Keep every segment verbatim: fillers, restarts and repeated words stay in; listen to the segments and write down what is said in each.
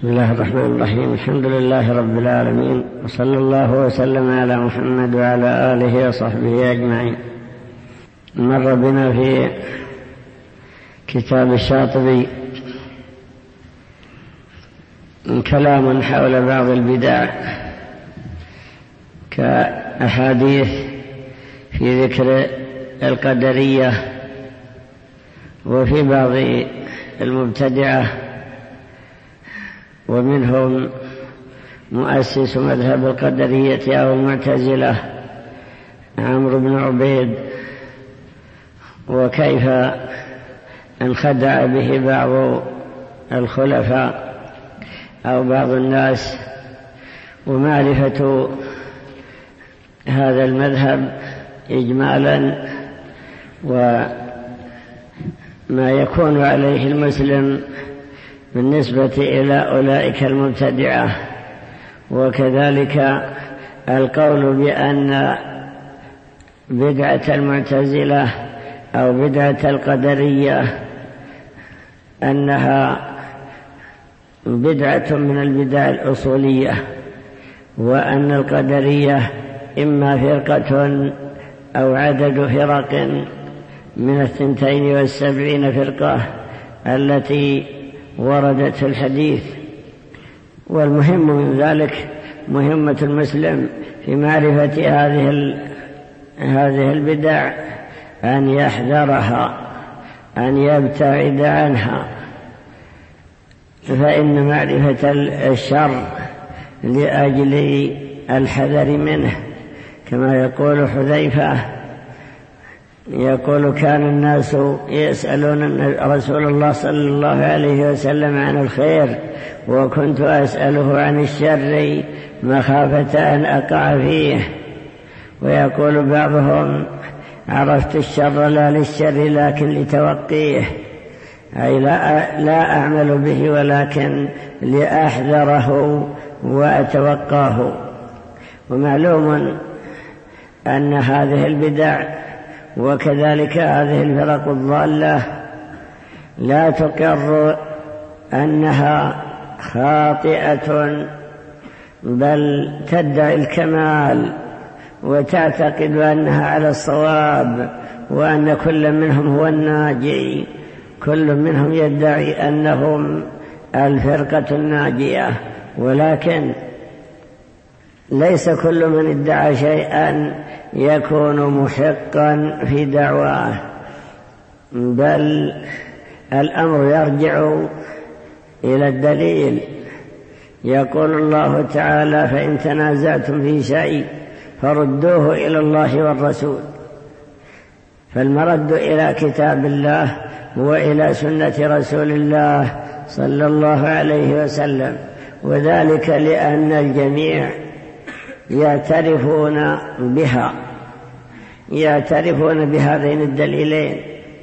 بسم الله الرحمن الرحيم. الحمد لله رب العالمين، وصلى الله وسلم على محمد وعلى آله وصحبه أجمعين. مر بنا في كتاب الشاطبي كلام حول بعض البدع كأحاديث في ذكر القدرية، وفي بعض المبتدعة، ومنهم مؤسس مذهب القدرية أو المعتزلة عمرو بن عبيد، وكيف انخدع به بعض الخلفاء أو بعض الناس. ومعرفة هذا المذهب إجمالا وما يكون عليه المسلم بالنسبة إلى أولئك المبتدعة، وكذلك القول بأن بدعة المعتزلة أو بدعة القدرية أنها بدعة من البدع الأصولية، وأن القدرية إما فرقة أو عدد فرق من الثنتين والسبعين فرقة التي وردت في الحديث. والمهم من ذلك مهمة المسلم في معرفة هذه هذه البدع أن يحذرها، أن يبتعد عنها، فإن معرفة الشر لأجل الحذر منه. كما يقول حذيفة، يقول كان الناس يسألون رسول الله صلى الله عليه وسلم عن الخير، وكنت أسأله عن الشر مخافة أن أقع فيه. ويقول بعضهم عرفت الشر لا للشر لكن لتوقيه، أي لا, لا أعمل به ولكن لأحذره وأتوقاه. ومعلوم أن هذه البدع وكذلك هذه الفرق الضالة لا تقر أنها خاطئة، بل تدعي الكمال وتعتقد أنها على الصواب، وأن كل منهم هو الناجي. كل منهم يدعي أنهم الفرقة الناجية، ولكن ليس كل من ادعى شيئا يكون محقا في دعواه، بل الأمر يرجع إلى الدليل. يقول الله تعالى: فإن تنازعتم في شيء فردوه إلى الله والرسول. فالمرد إلى كتاب الله وإلى سنة رسول الله صلى الله عليه وسلم، وذلك لأن الجميع يعترفون بها، يعترفون بهذين الدليلين،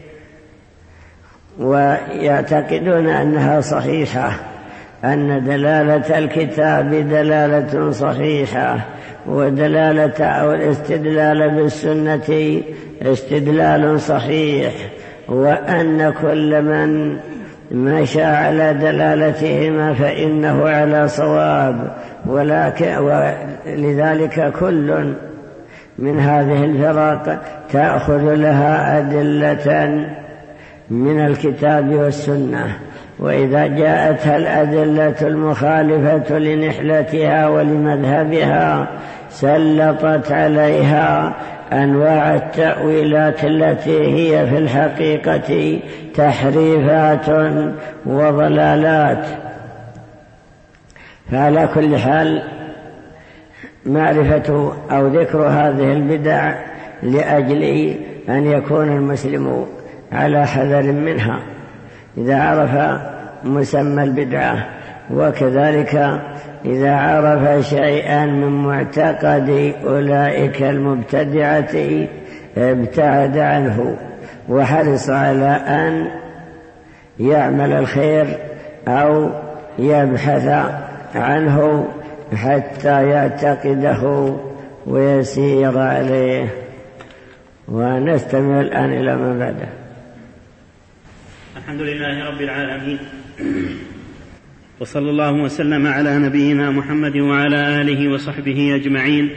ويعتقدون أنها صحيحة، أن دلالة الكتاب دلالة صحيحة، ودلالة أو الاستدلال بالسنة استدلال صحيح، وأن كل من مشى على دلالتهما فإنه على صواب. ولكن ولذلك كل من هذه الفرق تأخذ لها أدلة من الكتاب والسنة، وإذا جاءتها الأدلة المخالفة لنحلتها ولمذهبها سلطت عليها أنواع التأويلات التي هي في الحقيقة تحريفات وضلالات. فعلى كل حال معرفة أو ذكر هذه البدع لأجل أن يكون المسلم على حذر منها إذا عرف مسمى البدعة، وكذلك إذا عرف شيئا من معتقد أولئك المبتدعة ابتعد عنه، وحرص على أن يعمل الخير أو يبحث عنه حتى يعتقده ويسير عليه. ونستمع الآن إلى ما بعده. الحمد لله رب العالمين، وصلى الله وسلم على نبينا محمد وعلى آله وصحبه أجمعين.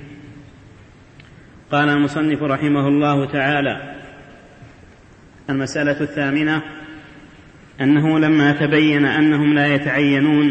قال المصنف رحمه الله تعالى: المسألة الثامنة أنه لما تبين أنهم لا يتعينون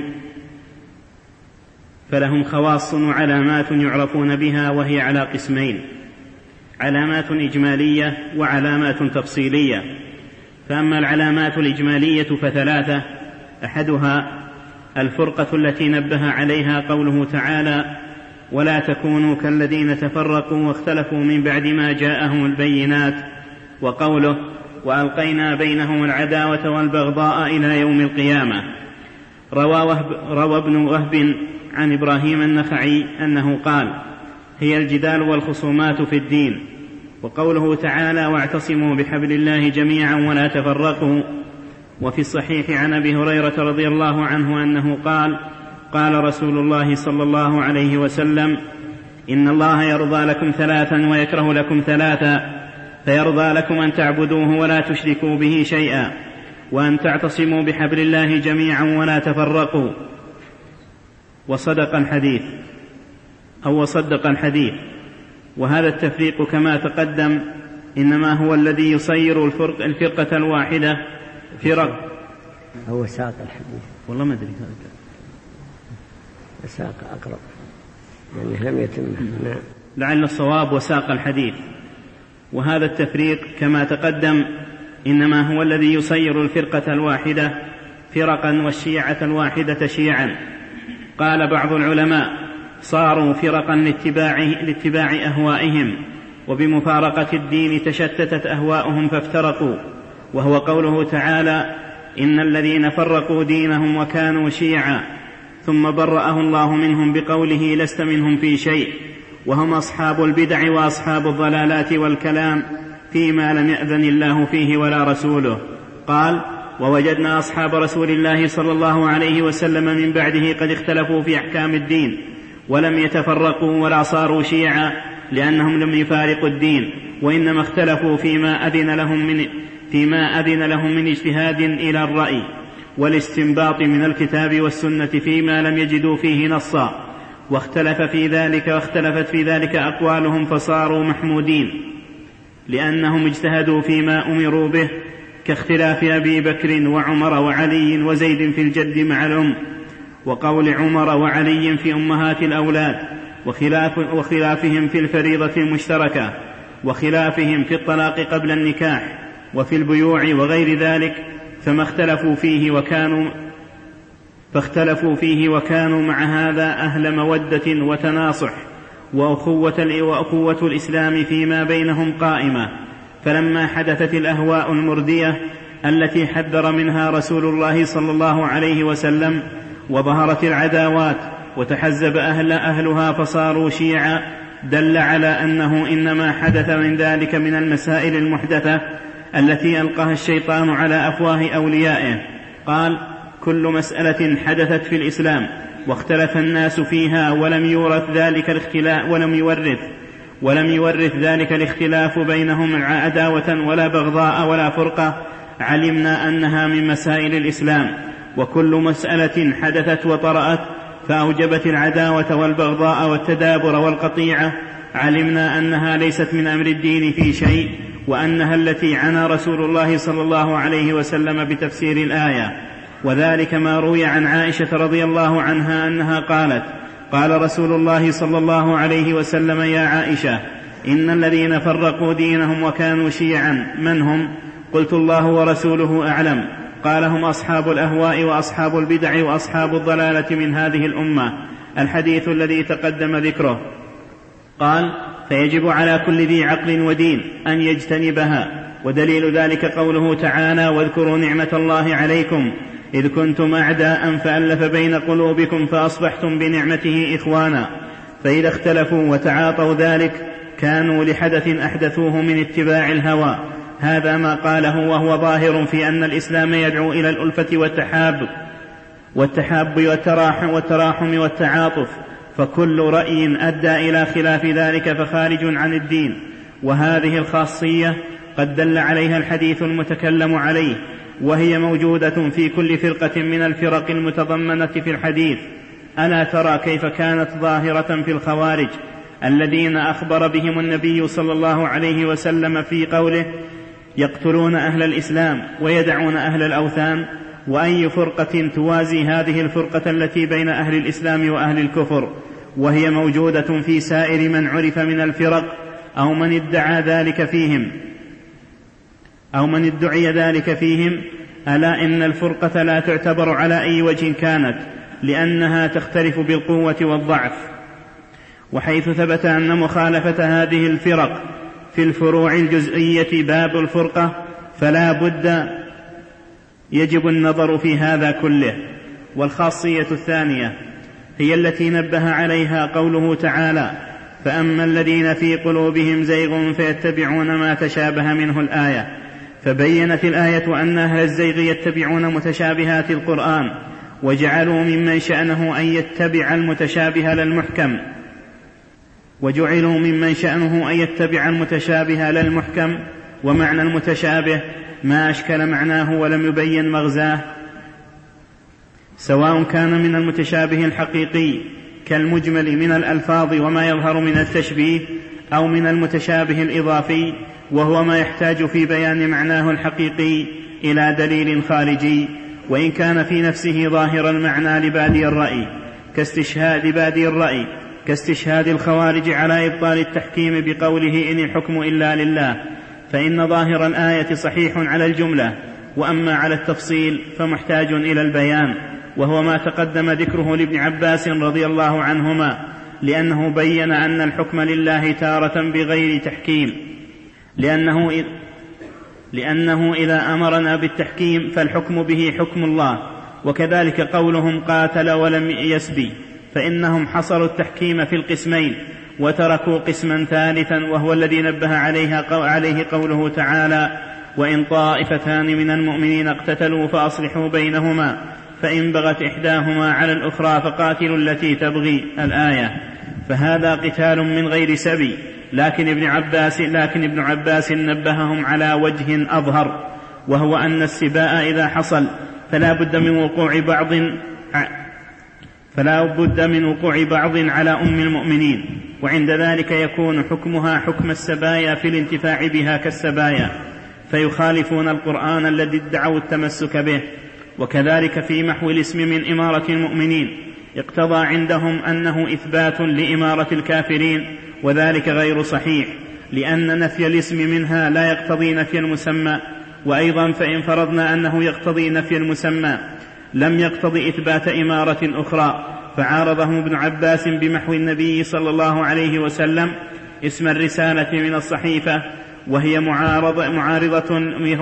فلهم خواص وعلامات يعرفون بها، وهي على قسمين: علامات إجمالية وعلامات تفصيلية. فأما العلامات الإجمالية فثلاثة: أحدها الفرقة التي نبه عليها قوله تعالى: ولا تكونوا كالذين تفرقوا واختلفوا من بعد ما جاءهم البينات، وقوله: وألقينا بينهم العداوة والبغضاء إلى يوم القيامة. روى, وهب روى ابن وهب عن إبراهيم النخعي أنه قال: هي الجدال والخصومات في الدين. وقوله تعالى: واعتصموا بحبل الله جميعا ولا تفرقوا. وفي الصحيح عن أبي هريرة رضي الله عنه أنه قال: قال رسول الله صلى الله عليه وسلم: إن الله يرضى لكم ثلاثا ويكره لكم ثلاثا، فيرضى لكم أن تعبدوه ولا تشركوا به شيئا، وأن تعتصموا بحبل الله جميعا ولا تفرقوا. وصدق الحديث أو وصدق الحديث. وهذا التفريق كما تقدم إنما هو الذي يصير الفرق الفرقة الواحدة فرق. هو ساق الحديث والله ما أدري ساق أقرب يعني لم يتم. نعم. لعل الصواب وساق الحديث. وهذا التفريق كما تقدم إنما هو الذي يصير الفرقة الواحدة فرقا والشيعة الواحدة شيعا. قال بعض العلماء: صاروا فرقا لاتباع, لاتباع أهوائهم، وبمفارقة الدين تشتتت أهواؤهم فافترقوا. وهو قوله تعالى: إن الذين فرقوا دينهم وكانوا شيعا ثم برأه الله منهم بقوله: لست منهم في شيء. وهم أصحاب البدع وأصحاب الضلالات والكلام فيما لم يأذن الله فيه ولا رسوله. قال: ووجدنا أصحاب رسول الله صلى الله عليه وسلم من بعده قد اختلفوا في أحكام الدين ولم يتفرقوا ولا صاروا شيعا، لأنهم لم يفارقوا الدين، وإنما اختلفوا فيما أذن لهم من, فيما أذن لهم من اجتهاد إلى الرأي والاستنباط من الكتاب والسنة فيما لم يجدوا فيه نصا، واختلف في ذلك واختلفت في ذلك أقوالهم فصاروا محمودين، لأنهم اجتهدوا فيما أمروا به، كاختلاف أبي بكر وعمر وعلي وزيد في الجد مع الأم، وقول عمر وعلي في أمهات الأولاد، وخلاف وخلافهم في الفريضة المشتركة، وخلافهم في الطلاق قبل النكاح وفي البيوع وغير ذلك. فما اختلفوا فيه وكانوا فاختلفوا فيه وكانوا مع هذا أهل مودة وتناصح وأخوة, وأخوة الإسلام فيما بينهم قائمة. فلما حدثت الأهواء المردية التي حذر منها رسول الله صلى الله عليه وسلم، وظهرت العداوات وتحزب أهل أهلها فصاروا شيعا، دل على أنه إنما حدث من ذلك من المسائل المحدثة التي ألقاها الشيطان على أفواه أوليائه. قال: كل مسألة حدثت في الإسلام واختلف الناس فيها ولم يورث ذلك الاختلاف ولم يورث ولم يورث ذلك الاختلاف بينهم عداوة ولا بغضاء ولا فرقة، علمنا أنها من مسائل الإسلام. وكل مسألة حدثت وطرأت فأوجبت العداوة والبغضاء والتدابر والقطيعة، علمنا أنها ليست من أمر الدين في شيء، وأنها التي عنى رسول الله صلى الله عليه وسلم بتفسير الآية. وذلك ما روي عن عائشة رضي الله عنها أنها قالت: قال رسول الله صلى الله عليه وسلم: يا عائشة، إن الذين فرقوا دينهم وكانوا شيعا من هم؟ قلت: الله ورسوله أعلم. قال: هم أصحاب الأهواء وأصحاب البدع وأصحاب الضلالة من هذه الأمة. الحديث الذي تقدم ذكره. قال: فيجب على كل ذي عقل ودين أن يجتنبها. ودليل ذلك قوله تعالى: واذكروا نعمة الله عليكم إذ كنتم أعداء فألف بين قلوبكم فأصبحتم بنعمته إخوانا. فإذا اختلفوا وتعاطوا ذلك كانوا لحدث أحدثوه من اتباع الهوى. هذا ما قاله وهو ظاهر في أن الإسلام يدعو إلى الألفة والتحاب والتحاب والتراحم, والتراحم والتعاطف، فكل رأي أدى إلى خلاف ذلك فخارج عن الدين. وهذه الخاصية قد دل عليها الحديث المتكلم عليه وهي موجودة في كل فرقة من الفرق المتضمنة في الحديث. ألا ترى كيف كانت ظاهرة في الخوارج الذين أخبر بهم النبي صلى الله عليه وسلم في قوله يقتلون أهل الإسلام ويدعون أهل الأوثان؟ وأي فرقة توازي هذه الفرقة التي بين أهل الإسلام وأهل الكفر، وهي موجودة في سائر من عرف من الفرق أو من ادعى ذلك فيهم أو من ادعي ذلك فيهم؟ ألا إن الفرقة لا تعتبر على أي وجه كانت، لأنها تختلف بالقوة والضعف. وحيث ثبت أن مخالفة هذه الفرق في الفروع الجزئية باب الفرقة، فلا بد يجب النظر في هذا كله. والخاصية الثانية هي التي نبه عليها قوله تعالى: فأما الذين في قلوبهم زيغ فيتبعون ما تشابه منه الآية. فبينت الآية أن أهل الزيغ يتبعون متشابهات القرآن، وجعلوا ممن شأنه أن يتبع المتشابه للمحكم وجعلوا ممن شأنه أن يتبع المتشابه للمحكم ومعنى المتشابه ما أشكل معناه ولم يبين مغزاه، سواء كان من المتشابه الحقيقي كالمجمل من الألفاظ وما يظهر من التشبيه، أو من المتشابه الإضافي وهو ما يحتاج في بيان معناه الحقيقي إلى دليل خارجي، وإن كان في نفسه ظاهر المعنى لبادي الرأي كاستشهاد بادي الرأي كاستشهاد الخوارج على إبطال التحكيم بقوله إن الحكم إلا لله، فإن ظاهر الآية صحيح على الجملة، وأما على التفصيل فمحتاج إلى البيان، وهو ما تقدم ذكره لابن عباس رضي الله عنهما، لأنه بين أن الحكم لله تارة بغير تحكيم، لأنه, إذ لأنه إذا أمرنا بالتحكيم فالحكم به حكم الله. وكذلك قولهم قاتل ولم يسبي، فإنهم حصروا التحكيم في القسمين وتركوا قسما ثالثا، وهو الذي نبه عليه قوله تعالى: وإن طائفتان من المؤمنين اقتتلوا فأصلحوا بينهما فإن بغت إحداهما على الأخرى فقاتلوا التي تبغي الآية. فهذا قتال من غير سبي، لكن ابن عباس, لكن ابن عباس نبههم على وجه أظهر، وهو أن السباء إذا حصل فلا بد من وقوع بعض فلا بد من وقوع بعض على أم المؤمنين، وعند ذلك يكون حكمها حكم السبايا في الانتفاع بها كالسبايا، فيخالفون القرآن الذي ادعوا التمسك به. وكذلك في محو الاسم من إمارة المؤمنين اقتضى عندهم أنه إثبات لإمارة الكافرين، وذلك غير صحيح، لأن نفي الاسم منها لا يقتضي نفي المسمى. وأيضا فإن فرضنا أنه يقتضي نفي المسمى لم يقتضي إثبات إمارة أخرى، فعارضهم ابن عباس بمحو النبي صلى الله عليه وسلم اسم الرسالة من الصحيفة، وهي معارضة, معارضة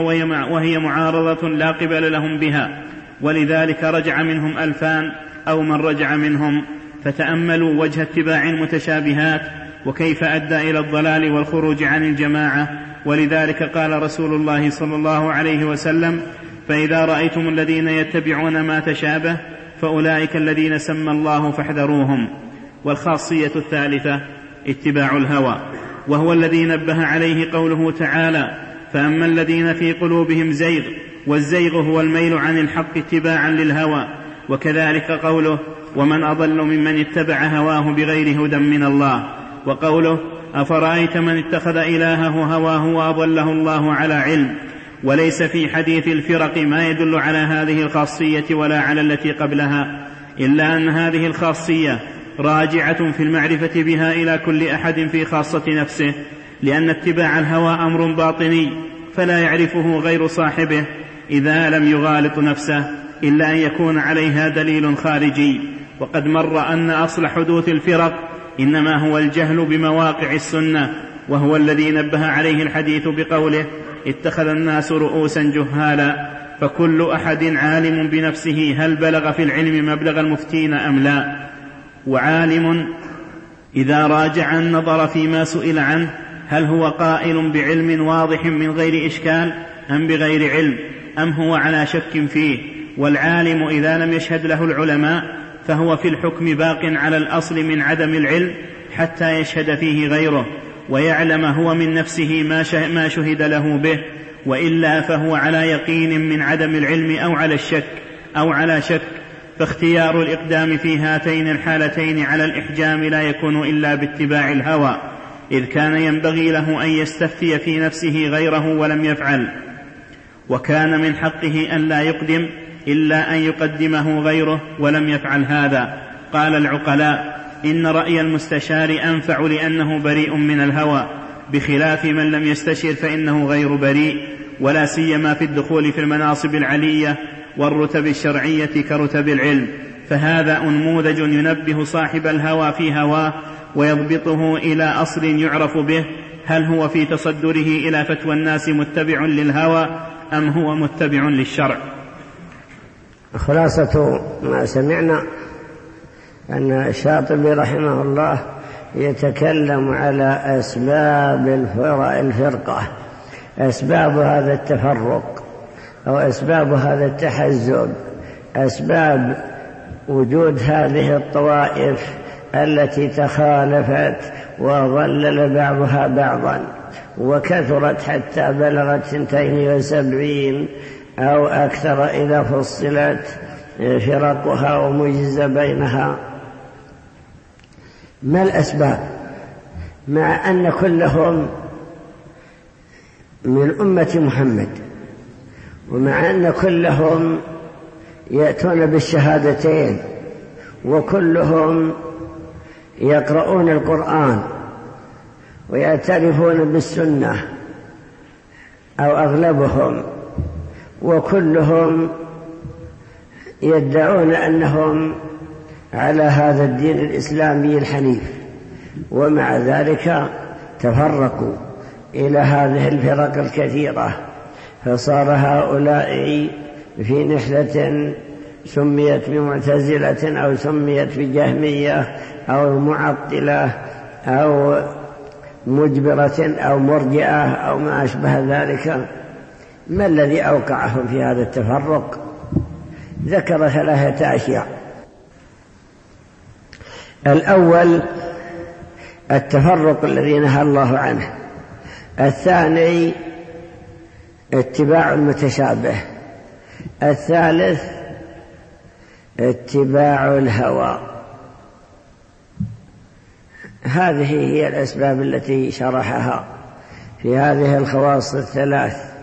وهي معارضة لا قبل لهم بها، ولذلك رجع منهم ألفان أو من رجع منهم. فتأملوا وجه اتباع المتشابهات وكيف أدى إلى الضلال والخروج عن الجماعة. ولذلك قال رسول الله صلى الله عليه وسلم: فإذا رأيتم الذين يتبعون ما تشابه فأولئك الذين سمى الله فاحذروهم. والخاصية الثالثة اتباع الهوى، وهو الذي نبه عليه قوله تعالى: فأما الذين في قلوبهم زيغ، والزيغ هو الميل عن الحق اتباعا للهوى. وكذلك قوله: ومن أضل ممن اتبع هواه بغير هدى من الله. وقوله: أفرأيت من اتخذ إلهه هواه وأضله الله على علم. وليس في حديث الفرق ما يدل على هذه الخاصية ولا على التي قبلها، إلا أن هذه الخاصية راجعة في المعرفة بها إلى كل أحد في خاصة نفسه، لأن اتباع الهوى أمر باطني فلا يعرفه غير صاحبه إذا لم يغالط نفسه، إلا أن يكون عليها دليل خارجي. وقد مر أن أصل حدوث الفرق إنما هو الجهل بمواقع السنة، وهو الذي نبه عليه الحديث بقوله: اتخذ الناس رؤوسا جهالا، فكل أحد عالم بنفسه هل بلغ في العلم مبلغ المفتين أم لا. وعالم إذا راجع النظر فيما سئل عنه هل هو قائل بعلم واضح من غير إشكال أم بغير علم، أم هو على شك فيه. والعالم إذا لم يشهد له العلماء فهو في الحكم باق على الأصل من عدم العلم حتى يشهد فيه غيره، ويعلم هو من نفسه ما شهد له به. وإلا فهو على يقين من عدم العلم أو على الشك أو على شك، فاختيار الإقدام في هاتين الحالتين على الإحجام لا يكون إلا باتباع الهوى، إذ كان ينبغي له أن يستفتي في نفسه غيره ولم يفعل، وكان من حقه أن لا يقدم إلا أن يقدمه غيره ولم يفعل هذا. قال العقلاء: إن رأي المستشار أنفع لأنه بريء من الهوى، بخلاف من لم يستشر فإنه غير بريء، ولا سيما في الدخول في المناصب العلية والرتب الشرعية كرتب العلم، فهذا أنموذج ينبه صاحب الهوى في هواه ويضبطه إلى أصل يعرف به: هل هو في تصدره إلى فتوى الناس متبع للهوى أم هو متبع للشرع؟ خلاصة ما سمعنا أن الشاطبي رحمه الله يتكلم على أسباب الفرقة، أسباب هذا التفرق أو أسباب هذا التحزب، أسباب وجود هذه الطوائف التي تخالفت وضلل بعضها بعضا وكثرت حتى بلغت ثنتين وسبعين أو أكثر إذا فصلت فرقها ومجز بينها. ما الأسباب؟ مع أن كلهم من أمة محمد، ومع أن كلهم يأتون بالشهادتين، وكلهم يقرؤون القرآن ويعترفون بالسنة أو أغلبهم، وكلهم يدعون أنهم على هذا الدين الإسلامي الحنيف، ومع ذلك تفرقوا إلى هذه الفرق الكثيرة، فصار هؤلاء في نحلة سميت بمعتزلة أو سميت بجهمية أو معطلة أو مجبرة أو مرجئة أو ما أشبه ذلك. ما الذي أوقعهم في هذا التفرق؟ ذكر ثلاثة أشياء. الأول التفرق الذي نهى الله عنه، الثاني اتباع المتشابه، الثالث اتباع الهوى. هذه هي الأسباب التي شرحها في هذه الخواص الثلاث.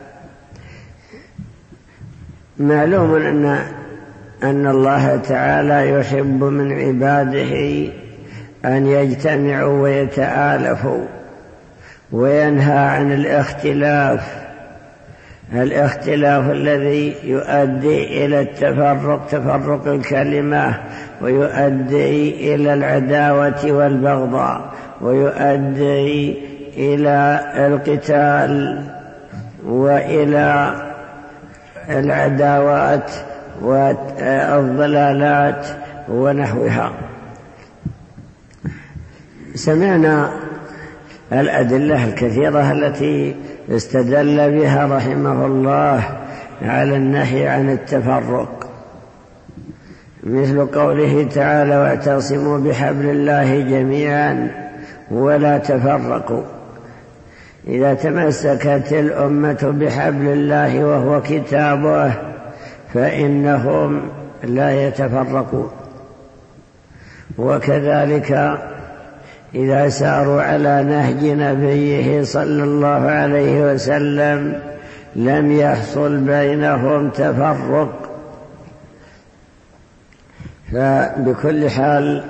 معلوم أن أن الله تعالى يحب من عباده أن يجتمعوا ويتآلفوا، وينهى عن الاختلاف الاختلاف الذي يؤدي إلى التفرق، تفرق الكلمة، ويؤدي إلى العداوة والبغضاء، ويؤدي إلى القتال وإلى العداوات والضلالات ونحوها. سمعنا الأدلة الكثيرة التي استدل بها رحمه الله على النهي عن التفرق، مثل قوله تعالى: واعتصموا بحبل الله جميعا ولا تفرقوا. إذا تمسكت الأمة بحبل الله وهو كتابه فإنهم لا يتفرقون، وكذلك إذا ساروا على نهج نبيه صلى الله عليه وسلم لم يحصل بينهم تفرق. فبكل حال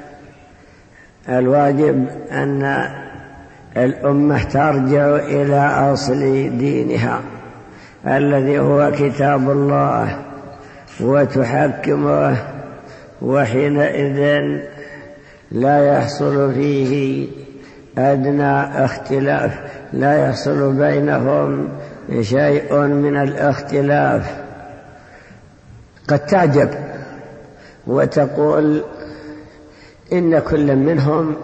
الواجب أن الأمة ترجع إلى أصل دينها الذي هو كتاب الله وتحكمه، وحينئذ لا يحصل فيه أدنى اختلاف، لا يحصل بينهم شيء من الاختلاف. قد تعجب وتقول إن كل منهم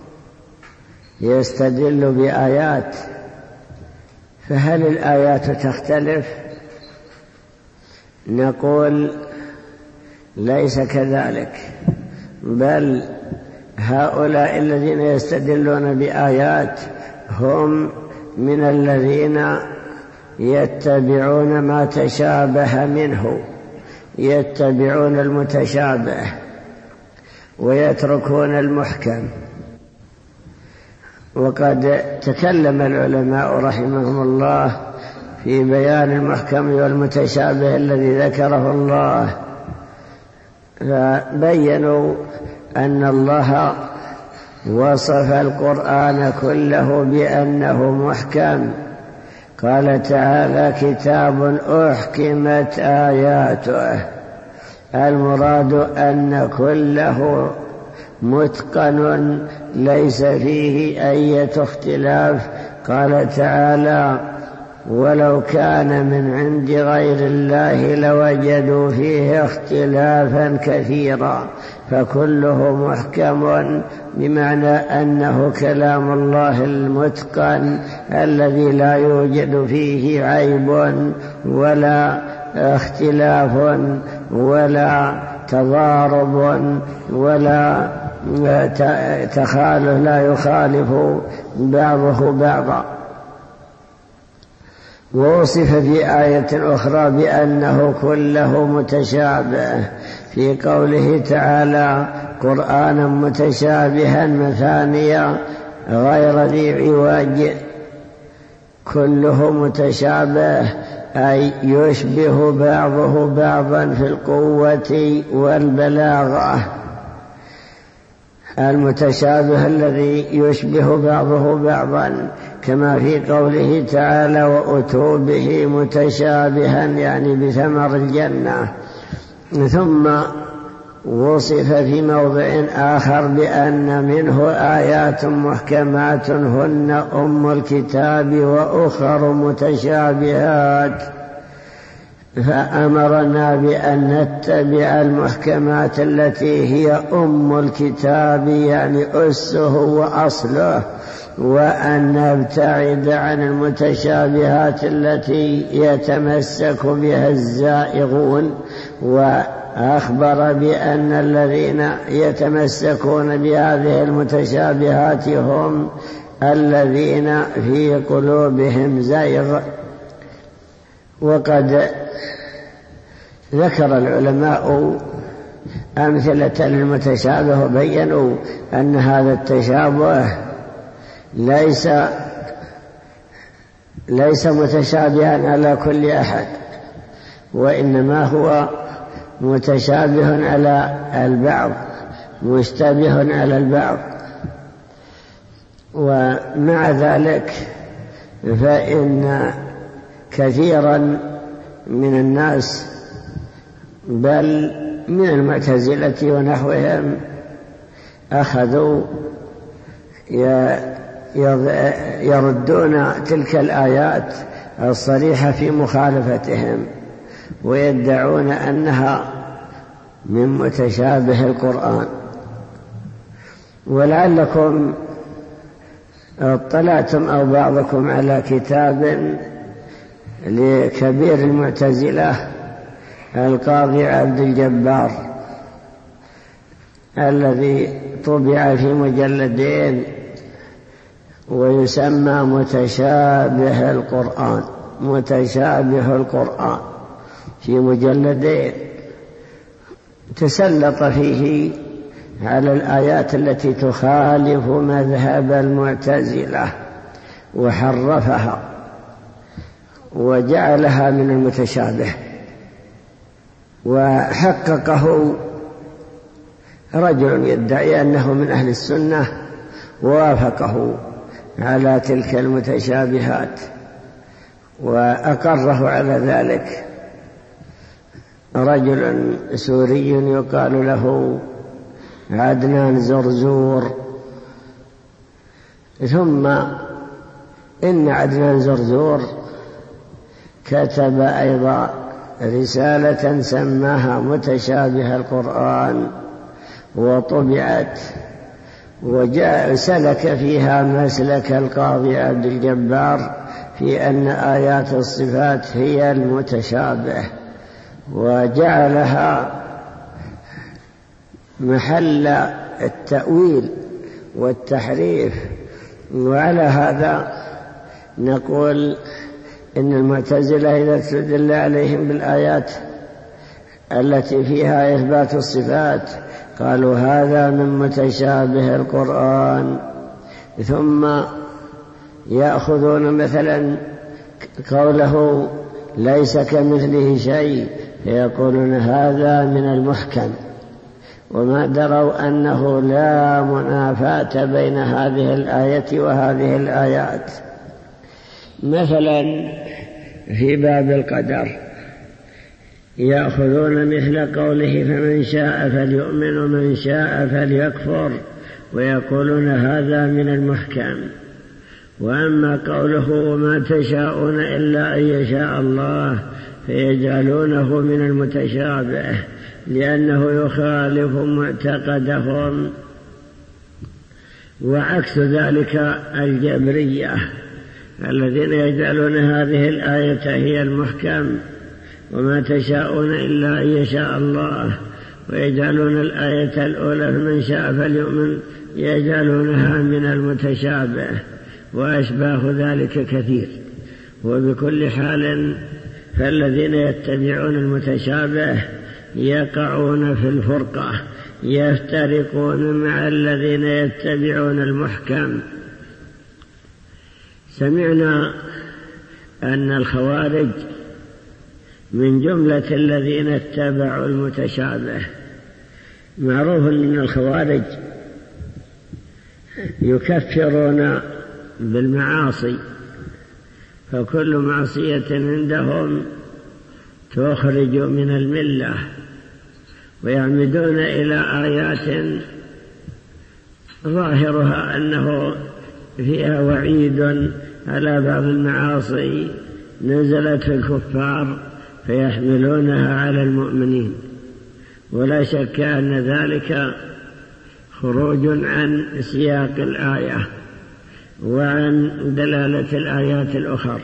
يستدل بآيات، فهل الآيات تختلف؟ نقول ليس كذلك، بل هؤلاء الذين يستدلون بآيات هم من الذين يتبعون ما تشابه منه، يتبعون المتشابه ويتركون المحكم. وقد تكلم العلماء رحمهم الله في بيان المحكم والمتشابه الذي ذكره الله، فبينوا أن الله وصف القرآن كله بأنه محكم. قال تعالى: كتاب أحكمت آياته. المراد أن كله متقن ليس فيه أي اختلاف. قال تعالى: ولو كان من عند غير الله لوجدوا فيه اختلافا كثيرا. فكله محكم بمعنى أنه كلام الله المتقن الذي لا يوجد فيه عيب ولا اختلاف ولا تضارب ولا تخالف، لا يخالف بعضه بعضا. ووصف في آية أخرى بأنه كله متشابه في قوله تعالى: قرآنا متشابها مثانيا غير ذي عوج. كله متشابه أي يشبه بعضه بعضا في القوة والبلاغة. المتشابه الذي يشبه بعضه بعضا، كما في قوله تعالى: وأتوا به متشابها، يعني بثمر الجنة. ثم وصف في موضع آخر بأن منه آيات محكمات هن أم الكتاب وأخر متشابهات. فأمرنا بأن نتبع المحكمات التي هي أم الكتاب، يعني أسه وأصله، وأن نبتعد عن المتشابهات التي يتمسك بها الزائغون. وأخبر بأن الذين يتمسكون بهذه المتشابهات هم الذين في قلوبهم زيغ. وقد ذكر العلماء أمثلة للمتشابه وبينوا أن هذا التشابه ليس ليس متشابها على كل أحد، وإنما هو متشابه على البعض، مشتبه على البعض. ومع ذلك فإن كثيرا من الناس بل من المعتزلة ونحوهم أخذوا يردون تلك الآيات الصريحة في مخالفتهم، ويدعون أنها من متشابه القرآن. ولعلكم اطلعتم أو بعضكم على كتاب لكبير المعتزلة القاضي عبد الجبار الذي طبع في مجلدين ويسمى متشابه القرآن، متشابه القرآن في مجلدين. تسلط فيه على الآيات التي تخالف مذهب المعتزلة وحرفها وجعلها من المتشابه. وحققه رجل يدعي أنه من أهل السنة ووافقه على تلك المتشابهات وأقره على ذلك، رجل سوري يقال له عدنان زرزور. ثم إن عدنان زرزور كتب أيضا رسالة سماها متشابه القرآن وطبعت، وجاء سلك فيها مسلك القاضي عبد الجبار في أن آيات الصفات هي المتشابه، وجعلها محل التأويل والتحريف. وعلى هذا نقول إن المعتزلة إذا استدل عليهم بالآيات التي فيها إثبات الصفات قالوا هذا من متشابه القرآن، ثم يأخذون مثلا قوله ليس كمثله شيء فيقولون هذا من المحكم، وما دروا أنه لا منافاة بين هذه الآية وهذه الآيات. مثلا في باب القدر يأخذون مثل قوله فمن شاء فليؤمن ومن شاء فليكفر، ويقولون هذا من المحكم. وأما قوله وما تشاءون إلا أن يشاء الله فيجعلونه من المتشابه لأنه يخالف معتقدهم. وعكس ذلك الجبرية الذين يجعلون هذه الآية هي المحكم وما تشاءون إلا أن يشاء الله، ويجعلون الآية الأولى فمن شاء فليؤمن يجعلونها من المتشابه، وأشباه ذلك كثير. وبكل حال فالذين يتبعون المتشابه يقعون في الفرقة، يفترقون مع الذين يتبعون المحكم. سمعنا أن الخوارج من جملة الذين اتبعوا المتشابه. معروف أن الخوارج يكفرون بالمعاصي، فكل معصية عندهم تخرج من الملة، ويعمدون إلى آيات ظاهرها أنه فيها وعيد على بعض المعاصي نزلت في الكفار فيحملونها على المؤمنين، ولا شك أن ذلك خروج عن سياق الآية وعن دلالة الآيات الأخرى.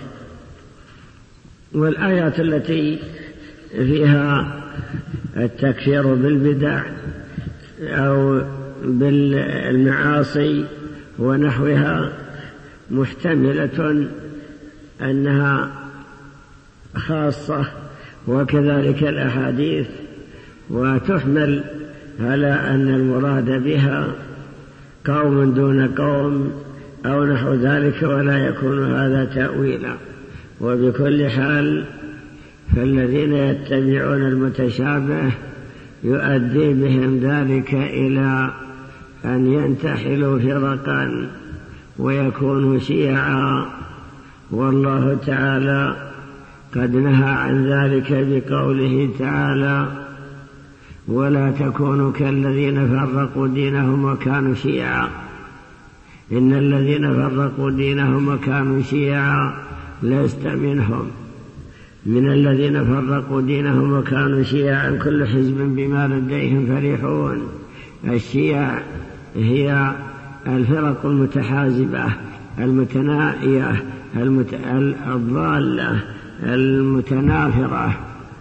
والآيات التي فيها التكفير بالبدع أو بالمعاصي ونحوها محتملة أنها خاصة، وكذلك الأحاديث، وتحمل على أن المراد بها قوم دون قوم أو نحو ذلك، ولا يكون هذا تأويلا. وبكل حال فالذين يتبعون المتشابه يؤدي بهم ذلك إلى أن ينتحلوا فرقا ويكونوا شيعا، والله تعالى قد نهى عن ذلك بقوله تعالى ولا تكونوا كالذين فرقوا دينهم وكانوا شيعا. إن الذين فرقوا دينهم وكانوا شيعا لست منهم. من الذين فرقوا دينهم وكانوا شيعا كل حزب بما لديهم فرحون. الشيع هي الفرق المتحازبة المتنائية المت... الضالة المتنافرة.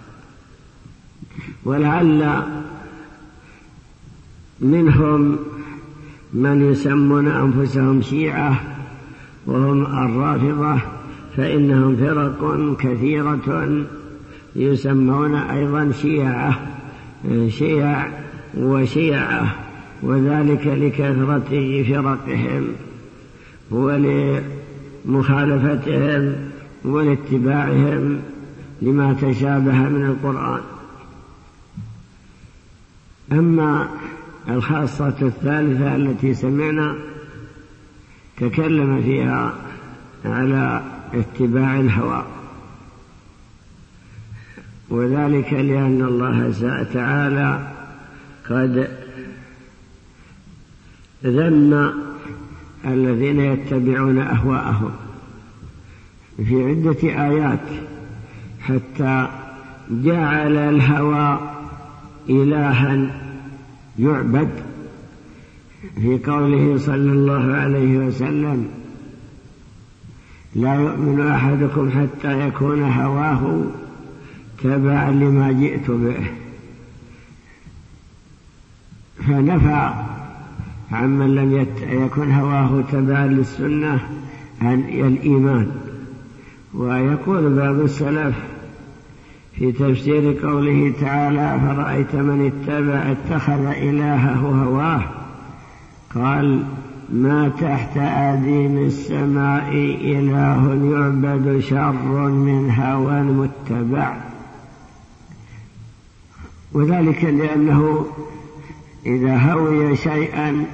ولعل منهم من يسمون أنفسهم شيعة وهم الرافضة، فإنهم فرق كثيرة يسمون أيضا شيعة شيع وشيعة، وذلك لكثرة فرقهم ولمخالفتهم ولاتباعهم لما تشابه من القرآن. أما الخاصة الثالثة التي سمعنا تكلم فيها على اتباع الهوى، وذلك لأن الله تعالى قد ذم الذين يتبعون أهواءهم في عدة آيات، حتى جعل الهوى إلها يعبد في قوله صلى الله عليه وسلم لا يؤمن أحدكم حتى يكون هواه تبعا لما جئت به. فنفى عمن لم يكن هواه تبعا للسنة عن الإيمان، ويقول بعض السلف في تفسير قوله تعالى فرأيت من اتبع اتخذ إلهه هواه، قال ما تحت أديم السماء إله يعبد شر من هوى متبع. وذلك لأنه إذا هوي شيئا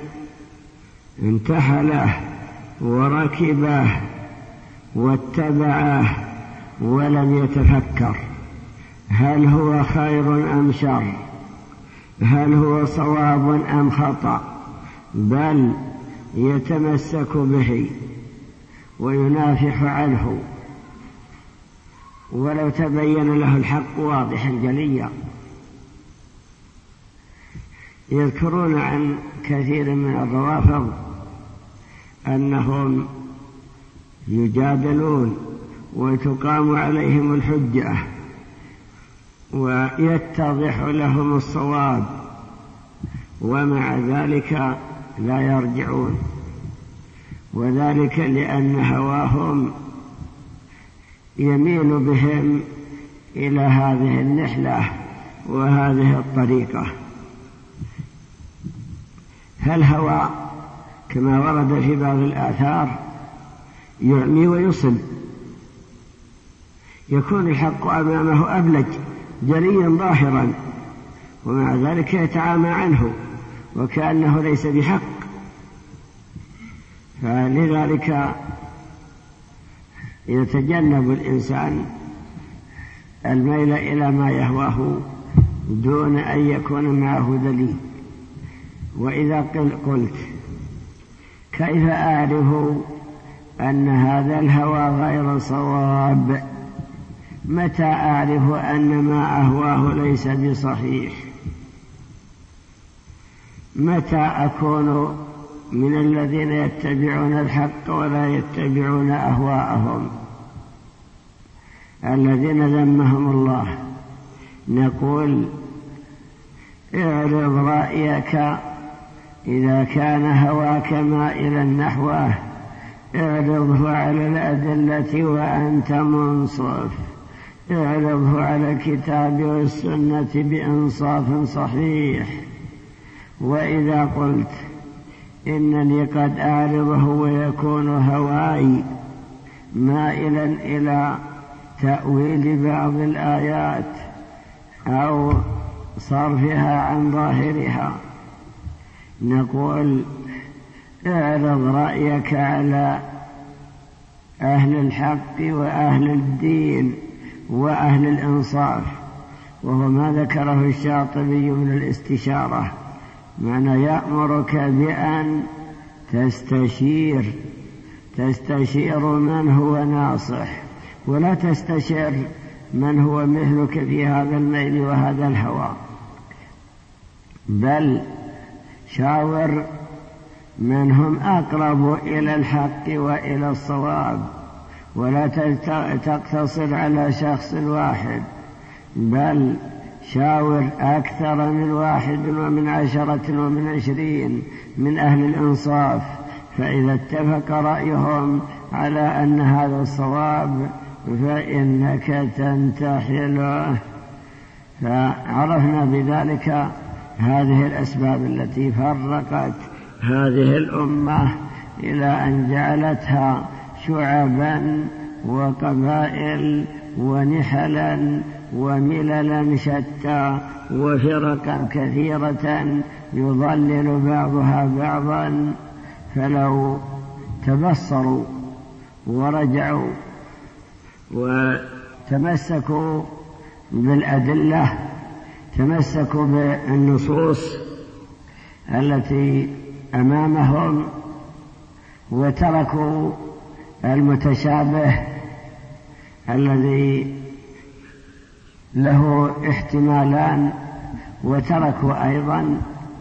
انتحله وركبه واتبعه ولم يتفكر هل هو خير أم شر، هل هو صواب أم خطأ، بل يتمسك به وينافح عنه ولو تبين له الحق واضحا جليا. يذكرون عن كثير من الروافض أنهم يجادلون وتقام عليهم الحجة ويتضح لهم الصواب، ومع ذلك لا يرجعون، وذلك لأن هواهم يميل بهم إلى هذه النحلة وهذه الطريقة. فالهوى كما ورد في بعض الآثار يعمي ويصل، يكون الحق أمامه أبلج جليا ظاهرا، ومع ذلك يتعامى عنه وكأنه ليس بحق. فلذلك يتجنب الإنسان الميل إلى ما يهواه دون أن يكون معه دليل. وإذا قلت كيف أعرف أن هذا الهوى غير صواب؟ متى أعرف أن ما أهواه ليس بصحيح؟ متى أكون من الذين يتبعون الحق ولا يتبعون أهواءهم الذين ذمهم الله؟ نقول اعرض رأيك إذا كان هواك مائلا نحوه، اعرضه على الأدلة وأنت منصف، اعرضه على الكتاب والسنة بإنصاف صحيح. وإذا قلت إنني قد أعرضه ويكون هواي مائلا إلى تأويل بعض الآيات أو صرفها عن ظاهرها، نقول اعرض رأيك على أهل الحق وأهل الدين وأهل الإنصاف، وهو ما ذكره الشاطبي من الاستشارة، معنى يأمرك بأن تستشير تستشير من هو ناصح، ولا تستشير من هو مثلك في هذا الميل وهذا الهوى، بل شاور من هم أقرب إلى الحق وإلى الصواب، ولا تقتصر على شخص واحد، بل شاور أكثر من واحد ومن عشرة ومن عشرين من أهل الإنصاف، فإذا اتفق رأيهم على أن هذا الصواب فإنك تنتحله. فعرفنا بذلك هذه الأسباب التي فرقت هذه الأمة إلى أن جعلتها شعبا وقبائل ونحلا ومللا شتى وفرقا كثيرة يضلل بعضها بعضا. فلو تبصروا ورجعوا وتمسكوا بالأدلة، تمسكوا بالنصوص التي أمامهم وتركوا المتشابه الذي له احتمالان، وتركوا أيضا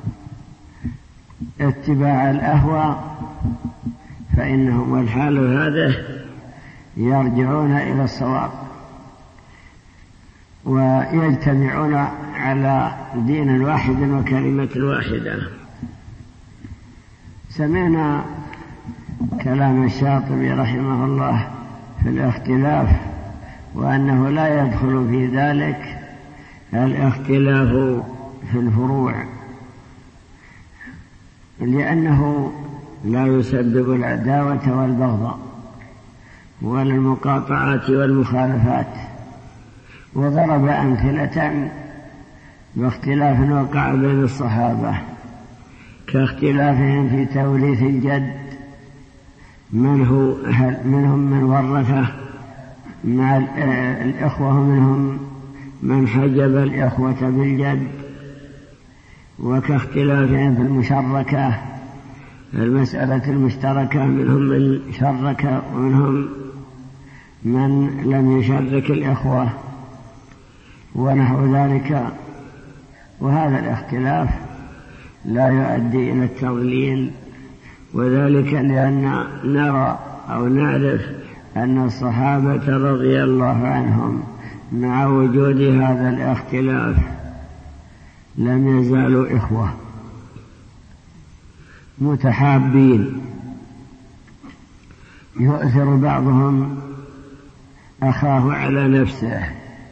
اتباع الأهواء، فإنهم والحال هذا يرجعون إلى الصواب ويجتمعون على دين واحد وكلمة واحدة. سمعنا كلام الشاطبي رحمه الله في الاختلاف، وأنه لا يدخل في ذلك الاختلاف في الفروع، لأنه لا يسبب العداوة والبغضاء ولا المقاطعات والمخالفات. وضرب أمثلة باختلاف وقع بين الصحابة كاختلافهم في توريث الجد، من هو منهم من ورثه مع الإخوة، منهم من حجب الإخوة بالجد، وكاختلافهم في المشركة، المسألة المشتركة، منهم من شرك ومنهم من لم يشرك الإخوة ونحو ذلك. وهذا الاختلاف لا يؤدي إلى التضليل، وذلك لأن نرى أو نعرف أن الصحابة رضي الله عنهم مع وجود هذا الاختلاف لم يزالوا إخوة متحابين، يؤثر بعضهم أخاه على نفسه،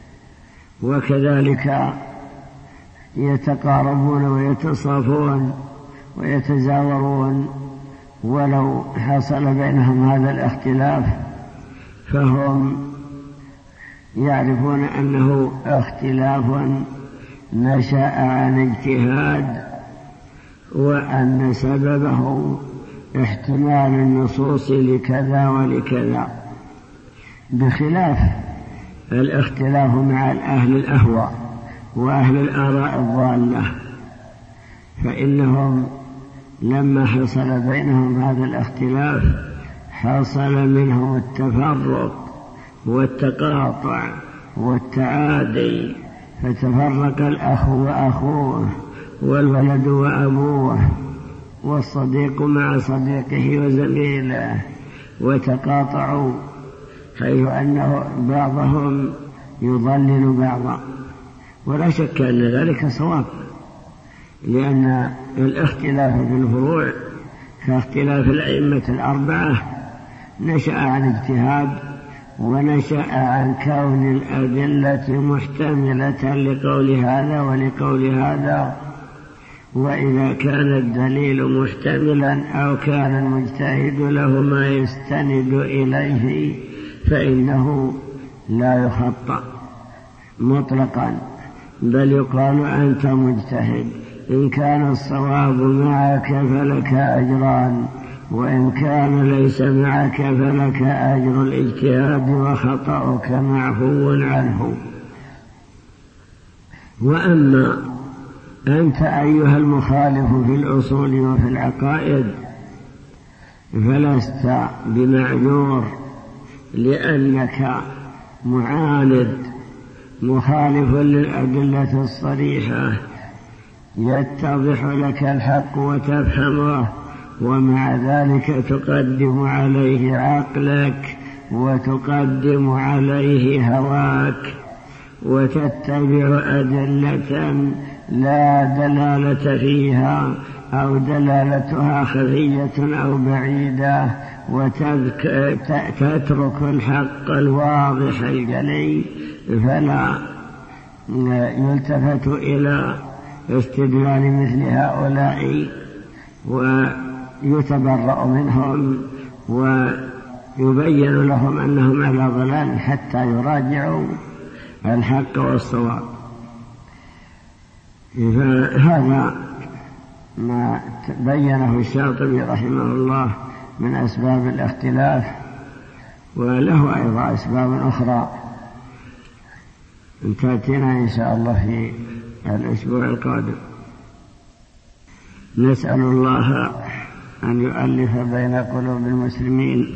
وكذلك يتقاربون ويتصافون ويتزاورون، ولو حصل بينهم هذا الاختلاف فهم يعرفون أنه اختلاف نشأ عن اجتهاد، وأن سببه احتمال النصوص لكذا ولكذا، بخلاف الاختلاف مع أهل الأهواء وأهل الآراء الضالة، فإنهم لما حصل بينهم هذا الاختلاف حصل منهم التفرق والتقاطع والتعادي، فتفرق الأخ وأخوه والولد وأبوه والصديق مع صديقه وزميله، وتقاطعوا، حيث أنه بعضهم يضلل بعضا. ولا شك أن ذلك صواب، لأن الاختلاف في الفروع كاختلاف الأئمة الأربعة نشأ عن اجتهاد، ونشأ عن كون الأدلة محتملة لقول هذا ولقول هذا، وإذا كان الدليل محتملا أو كان المجتهد له ما يستند إليه فإنه لا يخطأ مطلقا، بل يقال أنت مجتهد، إن كان الصواب معك فلك أجران، وإن كان ليس معك فلك أجر الاجتهاد وخطأك معفو عنه. وأما أنت أيها المخالف في الأصول وفي العقائد فلست بمعذور، لأنك معاند مخالف للأدلة الصريحة، يتضح لك الحق وتفهمه، ومع ذلك تقدم عليه عقلك وتقدم عليه هواك، وتتبع أدلة لا دلالة فيها أو دلالتها خفية أو بعيدة، وتترك الحق الواضح الجلي، فلا يلتفت إلى استدلال مثل هؤلاء ويتبرأ منهم ويبين لهم أنهم على ضلال حتى يراجعوا الحق والصواب. فهذا ما بينه الشاطبي رحمه الله من أسباب الاختلاف، وله أيضا أسباب أخرى تأتينا إن شاء الله في الأسبوع القادم. نسأل الله أن يؤلف بين قلوب المسلمين،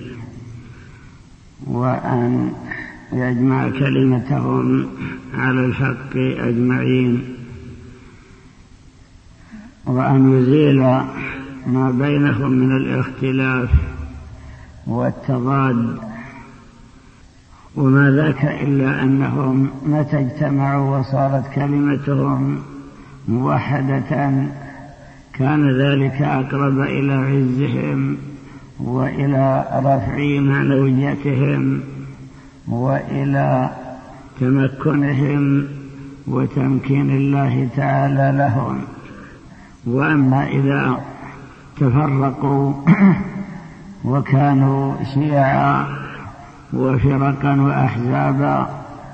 وأن يجمع كلمتهم على الحق أجمعين، وأن يزيل ما بينهم من الاختلاف والتضاد، وما ذاك إلا أنهم متى اجتمعوا وصارت كلمتهم موحدة كان ذلك أقرب إلى عزهم وإلى رفع معنويتهم وإلى تمكنهم وتمكين الله تعالى لهم. وأما إذا تفرقوا وكانوا شيعا وفرقا وأحزابا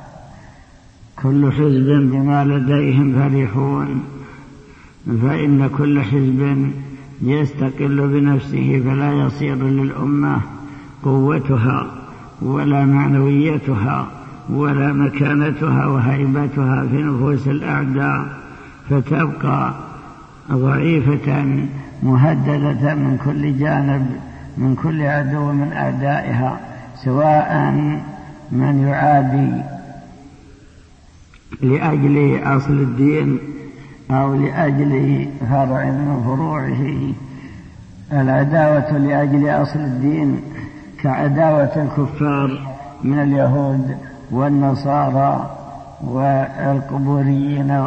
كل حزب بما لديهم فرحون، فإن كل حزب يستقل بنفسه فلا يصير للأمة قوتها ولا معنويتها ولا مكانتها وهيبتها في نفوس الأعداء، فتبقى ضعيفة مهددة من كل جانب من كل عدو من أعدائها، سواء من يعادي لأجل أصل الدين أو لأجل فرع من فروعه. العداوة لأجل أصل الدين كعداوة الكفار من اليهود والنصارى والقبوريين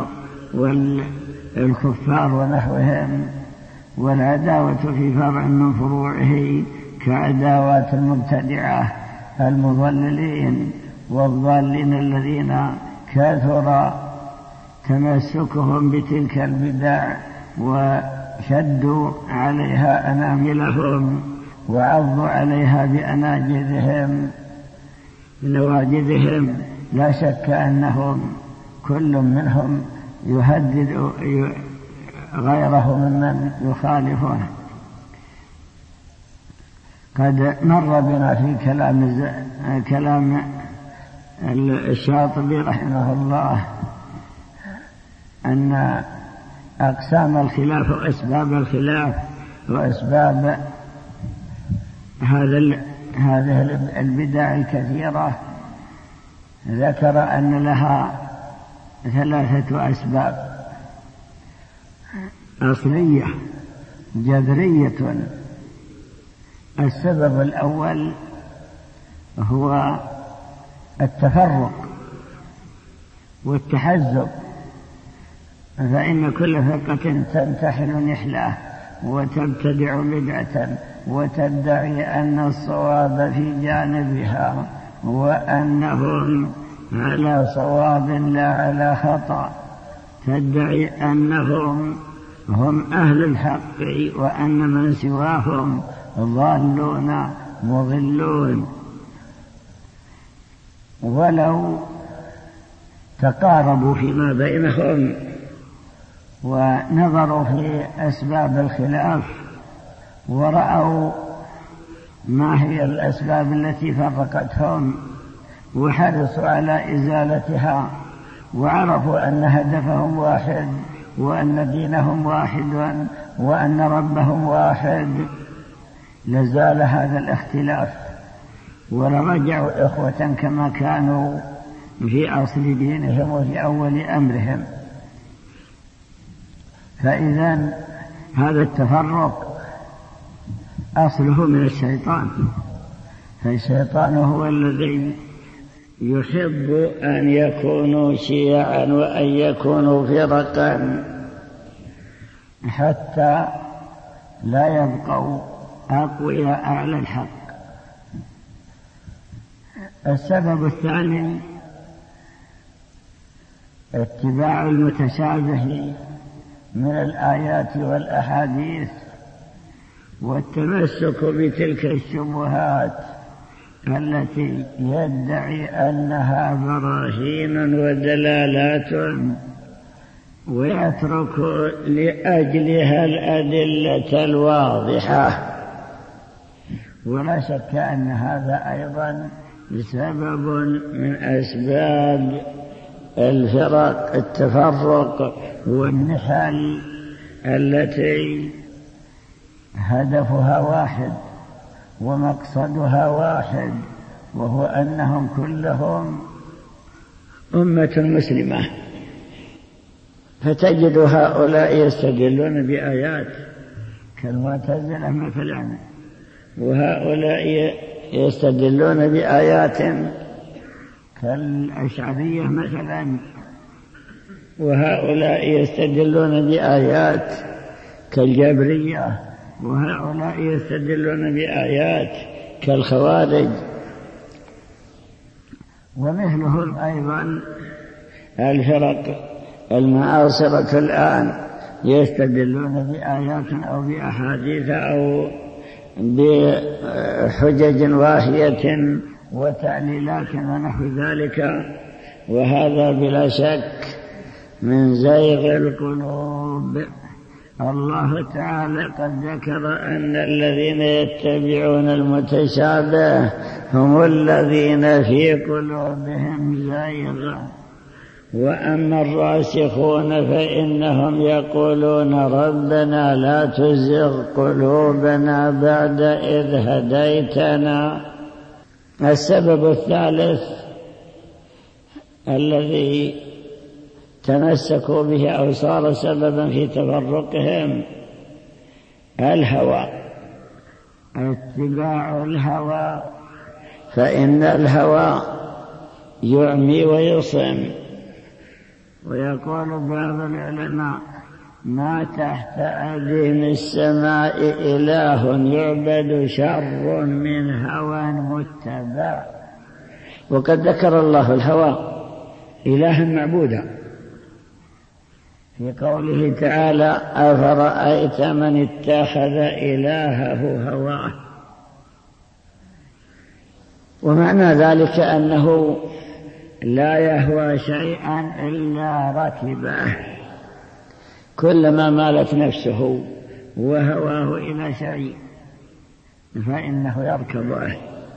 والكفار ونحوهم، والعداوة في فرع من فروعه كعداوات المبتدعة المضللين والضالين الذين كثر تمسكهم بتلك البدع وشدوا عليها أناملهم وعضوا عليها بأناجذهم بنواجذهم. لا شك أنهم كل منهم يهدد غيره ممن يخالفه. قد مر بنا في كلام كلام الشاطبي رحمه الله أن أقسام الخلاف وأسباب الخلاف وأسباب هذه البدع الكثيرة ذكر أن لها ثلاثة أسباب أصلية جذرية. السبب الأول هو التفرق والتحزب، فإن كل فرقة تنتحل نحلة وتبتدع بدعة وتدعي أن الصواب في جانبها وأنهم على صواب لا على خطأ، تدعي أنهم هم أهل الحق وأن من سواهم ضالون مضلون. ولو تقاربوا فيما بينهم ونظروا في أسباب الخلاف ورأوا ما هي الأسباب التي فرقتهم وحرصوا على إزالتها وعرفوا أن هدفهم واحد وأن دينهم واحد وأن ربهم واحد، لزال هذا الاختلاف ولرجعوا إخوة كما كانوا في أصل دينهم وفي أول أمرهم. فإذا هذا التفرق أصله من الشيطان، فالشيطان هو الذي يحب أن يكونوا شيعا وأن يكونوا فرقا حتى لا يبقوا أقوياء على الحق. السبب الثاني اتباع المتشابه من الآيات والأحاديث والتمسك بتلك الشبهات التي يدعي أنها براهين ودلالات ويترك لأجلها الأدلة الواضحة. ولا شك أن هذا أيضا سبب من أسباب الفرق التفرق والنحل التي هدفها واحد ومقصدها واحد، وهو أنهم كلهم أمة مسلمة. فتجد هؤلاء يستدلون بآيات كالمعتزلة مثلا، وهؤلاء يستدلون بآيات كالأشعرية مثلا، وهؤلاء يستدلون بآيات كالجبرية، وهؤلاء يستدلون بآيات كالخوارج. ومثله أيضا الفرق المعاصرة الآن يستدلون بآيات أو بأحاديث أو بحجج واهية وتعليلات ونحو ذلك، وهذا بلا شك من زيغ القلوب. الله تعالى قد ذكر أن الذين يتبعون المتشابه هم الذين في قلوبهم زيغ، وأما الراسخون فإنهم يقولون ربنا لا تزغ قلوبنا بعد إذ هديتنا. السبب الثالث الذي تمسكوا به أو صار سببا في تفرقهم الهوى، اتباع الهوى، فإن الهوى يعمي ويصم. ويقول بعض العلماء ما تحت أديم السماء إله يعبد شر من هوى متبع. وقد ذكر الله الهوى إلها معبودا في قوله تعالى أفرأيت من اتخذ إلهه هواه. ومعنى ذلك أنه لا يهوى شيئا إلا ركبه، كلما مالت نفسه وهواه إلى شيء فإنه يركبه.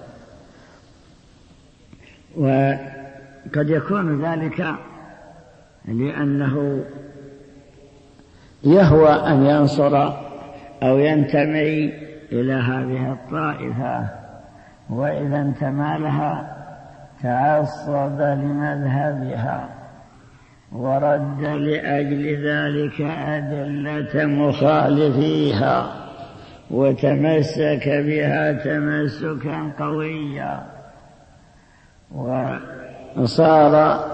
وقد يكون ذلك لأنه يهوى أن ينصر أو ينتمي إلى هذه الطائفة، وإذا انتمى لها تعصب لمذهبها ورد لأجل ذلك أدلة مخالفيها وتمسك بها تمسكا قويا، وصار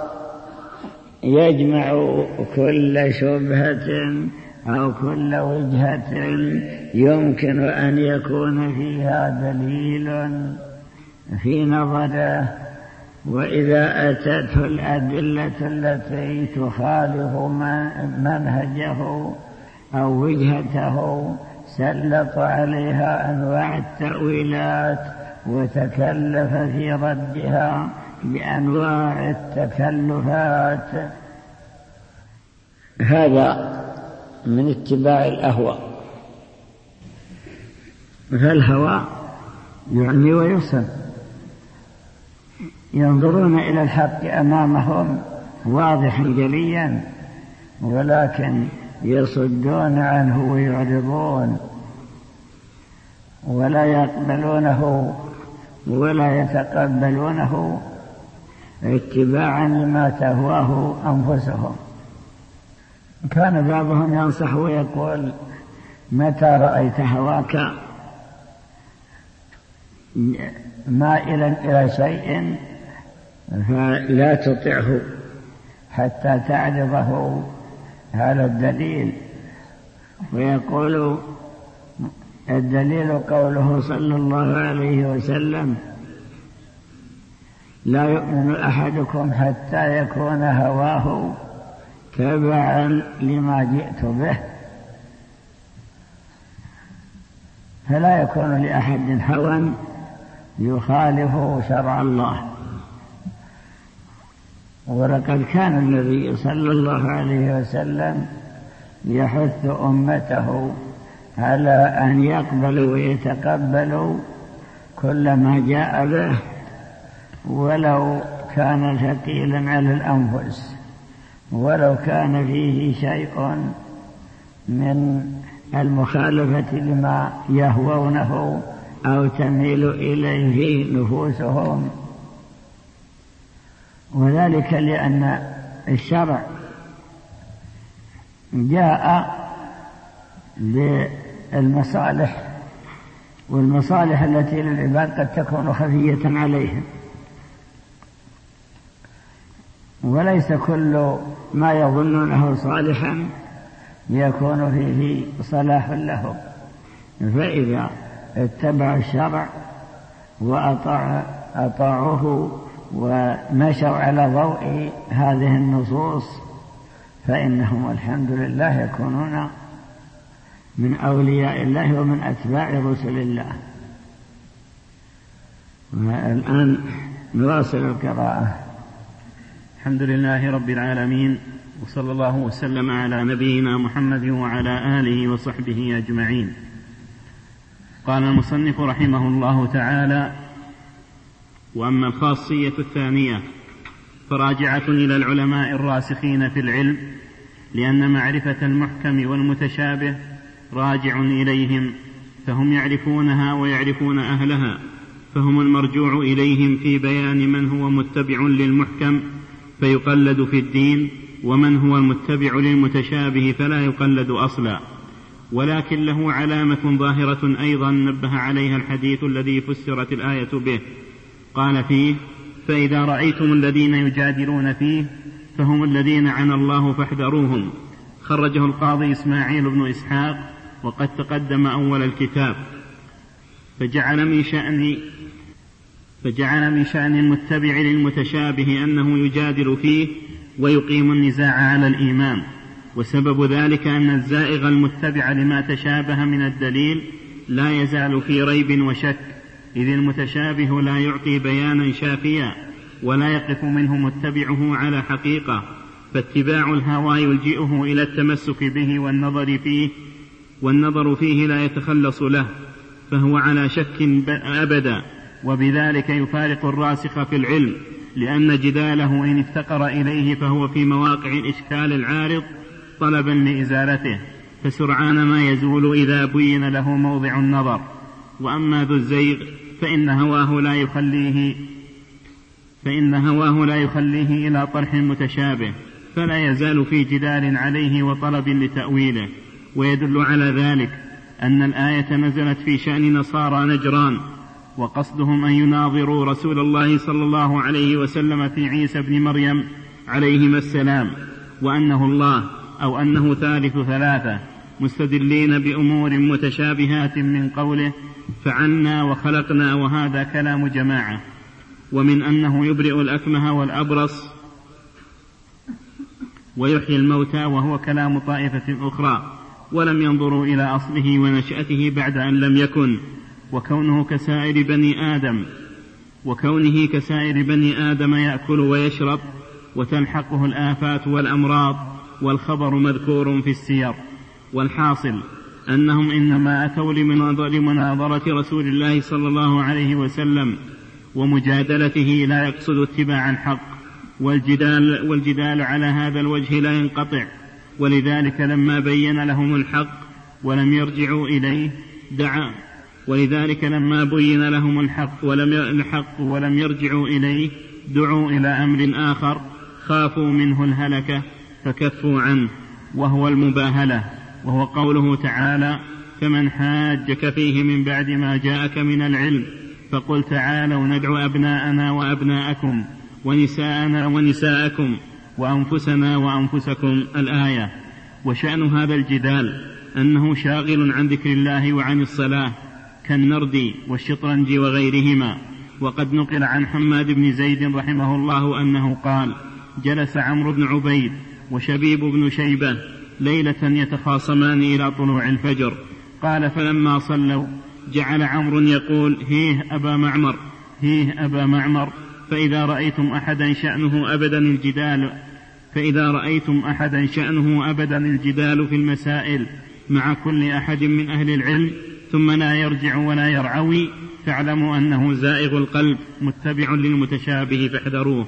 يجمع كل شبهة أو كل وجهة يمكن أن يكون فيها دليل في نظره، وإذا أتته الأدلة التي تخالف منهجه أو وجهته سلط عليها أنواع التأويلات وتكلف في ردها بأنواع التكلفات. هذا من اتباع الأهواء. فالهوى يعني ويصل، ينظرون إلى الحق أمامهم واضحا جليا ولكن يصدون عنه ويعرضون ولا يقبلونه ولا يتقبلونه اتباعا لما تهواه أنفسهم. كان بعضهم ينصح ويقول متى رأيت هواك مائلا إلى شيء فلا تطعه حتى تعرضه على الدليل. ويقول الدليل قوله صلى الله عليه وسلم لا يؤمن أحدكم حتى يكون هواه تبعا لما جئت به. فلا يكون لأحد هوى يخالف شرع الله. ولقد كان النبي صلى الله عليه وسلم يحث أمته على أن يقبلوا ويتقبلوا كل ما جاء به ولو كان ثقيلا على الأنفس، ولو كان فيه شيء من المخالفة لما يهوونه أو تميل إليه نفوسهم. وذلك لأن الشرع جاء للمصالح، والمصالح التي للعباد قد تكون خفية عليهم، وليس كل ما يظنونه صالحا يكون فيه صلاح لهم. فإذا اتبع الشرع وأطاع أطاعوه ومشوا على ضوء هذه النصوص فإنهم الحمد لله يكونون من أولياء الله ومن أتباع رسل الله. والآن نواصل القراءة. الحمد لله رب العالمين، وصلى الله وسلم على نبينا محمد وعلى آله وصحبه أجمعين. قال المصنف رحمه الله تعالى: وأما الخاصية الثانية فراجعة إلى العلماء الراسخين في العلم، لأن معرفة المحكم والمتشابه راجع إليهم، فهم يعرفونها ويعرفون أهلها، فهم المرجوع إليهم في بيان من هو متبع للمحكم فيقلد في الدين، ومن هو المتبع للمتشابه فلا يقلد أصلا. ولكن له علامة ظاهرة أيضا نبه عليها الحديث الذي فسرت الآية به، قال فيه: فإذا رأيتم الذين يجادلون فيه فهم الذين عنى الله فاحذروهم. خرجه القاضي إسماعيل بن إسحاق وقد تقدم أول الكتاب. فجعل من شأن فجعل من شأن المتبع للمتشابه أنه يجادل فيه ويقيم النزاع على الإيمان، وسبب ذلك أن الزائغ المتبع لما تشابه من الدليل لا يزال في ريب وشك، إذ المتشابه لا يعطي بيانا شافيا ولا يقف منه متبعه على حقيقة، فاتباع الهوى يلجئه إلى التمسك به والنظر فيه والنظر فيه لا يتخلص له، فهو على شك أبدا، وبذلك يفارق الراسخ في العلم، لأن جداله إن افتقر إليه فهو في مواقع الإشكال العارض طلبا لإزالته، فسرعان ما يزول إذا بين له موضع النظر. وأما ذو الزيغ فإن هواه لا يخليه فإن هواه لا يخليه إلى طرح متشابه، فلا يزال في جدال عليه وطلب لتأويله. ويدل على ذلك أن الآية نزلت في شأن نصارى نجران، وقصدهم أن يناظروا رسول الله صلى الله عليه وسلم في عيسى بن مريم عليهما السلام، وأنه الله أو أنه ثالث ثلاثة، مستدلين بأمور متشابهات من قوله: فعلنا وخلقنا، وهذا كلام جماعة. ومن أنه يبرئ الأكمه والأبرص ويحيي الموتى، وهو كلام طائفة أخرى، ولم ينظروا إلى أصله ونشأته بعد أن لم يكن، وكونه كسائر بني آدم وكونه كسائر بني آدم يأكل ويشرب وتلحقه الآفات والأمراض، والخبر مذكور في السير. والحاصل أنهم إنما أتوا لمناظرة رسول الله صلى الله عليه وسلم ومجادلته، لا يقصد اتباع الحق، والجدال, والجدال على هذا الوجه لا ينقطع. ولذلك لما بين لهم الحق ولم يرجعوا إليه دعا ولذلك لما بين لهم الحق ولم الحق ولم يرجعوا إليه دعوا إلى أمر آخر خافوا منه الهلكة فكفوا عنه، وهو المباهلة، وهو قوله تعالى: فمن حاجك فيه من بعد ما جاءك من العلم فقل تعالوا ندعو أبناءنا وأبناءكم ونساءنا ونساءكم وأنفسنا وأنفسكم، الآية. وشأن هذا الجدال أنه شاغل عن ذكر الله وعن الصلاة كالنرد والشطرنج وغيرهما. وقد نقل عن حماد بن زيد رحمه الله أنه قال: جلس عمرو بن عبيد وشبيب بن شيبة ليلة يتخاصمان إلى طلوع الفجر. قال: فلما صلوا جعل عمرو يقول: هيه أبا معمر هيه أبا معمر فإذا رأيتم أحدا شأنه أبدا الجدال فإذا رأيتم أحدا شأنه أبدا الجدال في المسائل مع كل أحد من أهل العلم ثم لا يرجع ولا يرعوي فاعلموا أنه زائغ القلب متبع للمتشابه فاحذروه.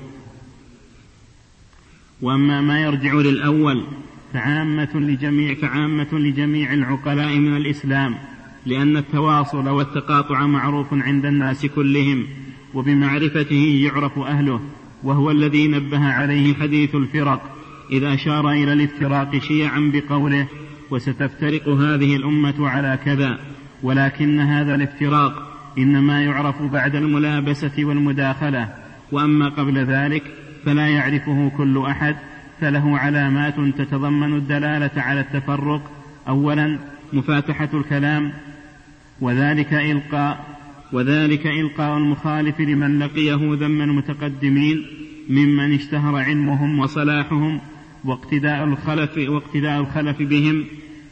وأما ما يرجع للأول فعامة لجميع, فعامة لجميع العقلاء من الإسلام، لأن التواصل والتقاطع معروف عند الناس كلهم، وبمعرفته يعرف أهله، وهو الذي نبه عليه حديث الفرق إذ أشار إلى الافتراق شيعا بقوله: وستفترق هذه الأمة على كذا. ولكن هذا الافتراق إنما يعرف بعد الملابسة والمداخلة، وأما قبل ذلك فلا يعرفه كل أحد، فله علامات تتضمن الدلالة على التفرق. أولا مفاتحة الكلام، وذلك إلقاء وذلك إلقاء المخالف لمن لقيه ذم المتقدمين ممن اشتهر علمهم وصلاحهم واقتداء الخلف, واقتداء الخلف بهم،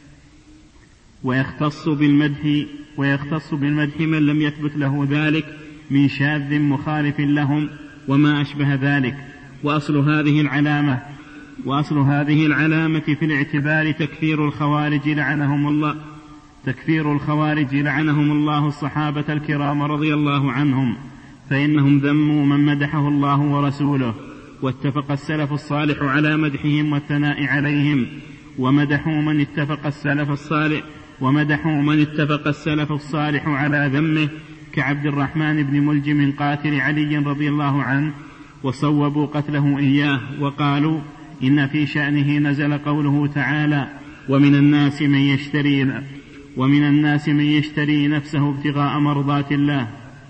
ويختص بالمدح, ويختص بالمدح من لم يثبت له ذلك من شاذ مخالف لهم وما أشبه ذلك. وأصل هذه العلامة وأصل هذه العلامة في الاعتبار تكفير الخوارج لعنهم الله تكفير الخوارج لعنهم الله الصحابة الكرام رضي الله عنهم، فإنهم ذموا من مدحه الله ورسوله، واتفق السلف الصالح على مدحهم والثناء عليهم، ومدحوا من اتفق السلف الصالح ومدحوا من اتفق السلف الصالح على ذمه كعبد الرحمن بن ملجم قاتل علي رضي الله عنه، وصوبوا قتله إياه وقالوا إن في شأنه نزل قوله تعالى ومن الناس من يشتري ومن الناس من يشتري نفسه ابتغاء مرضات الله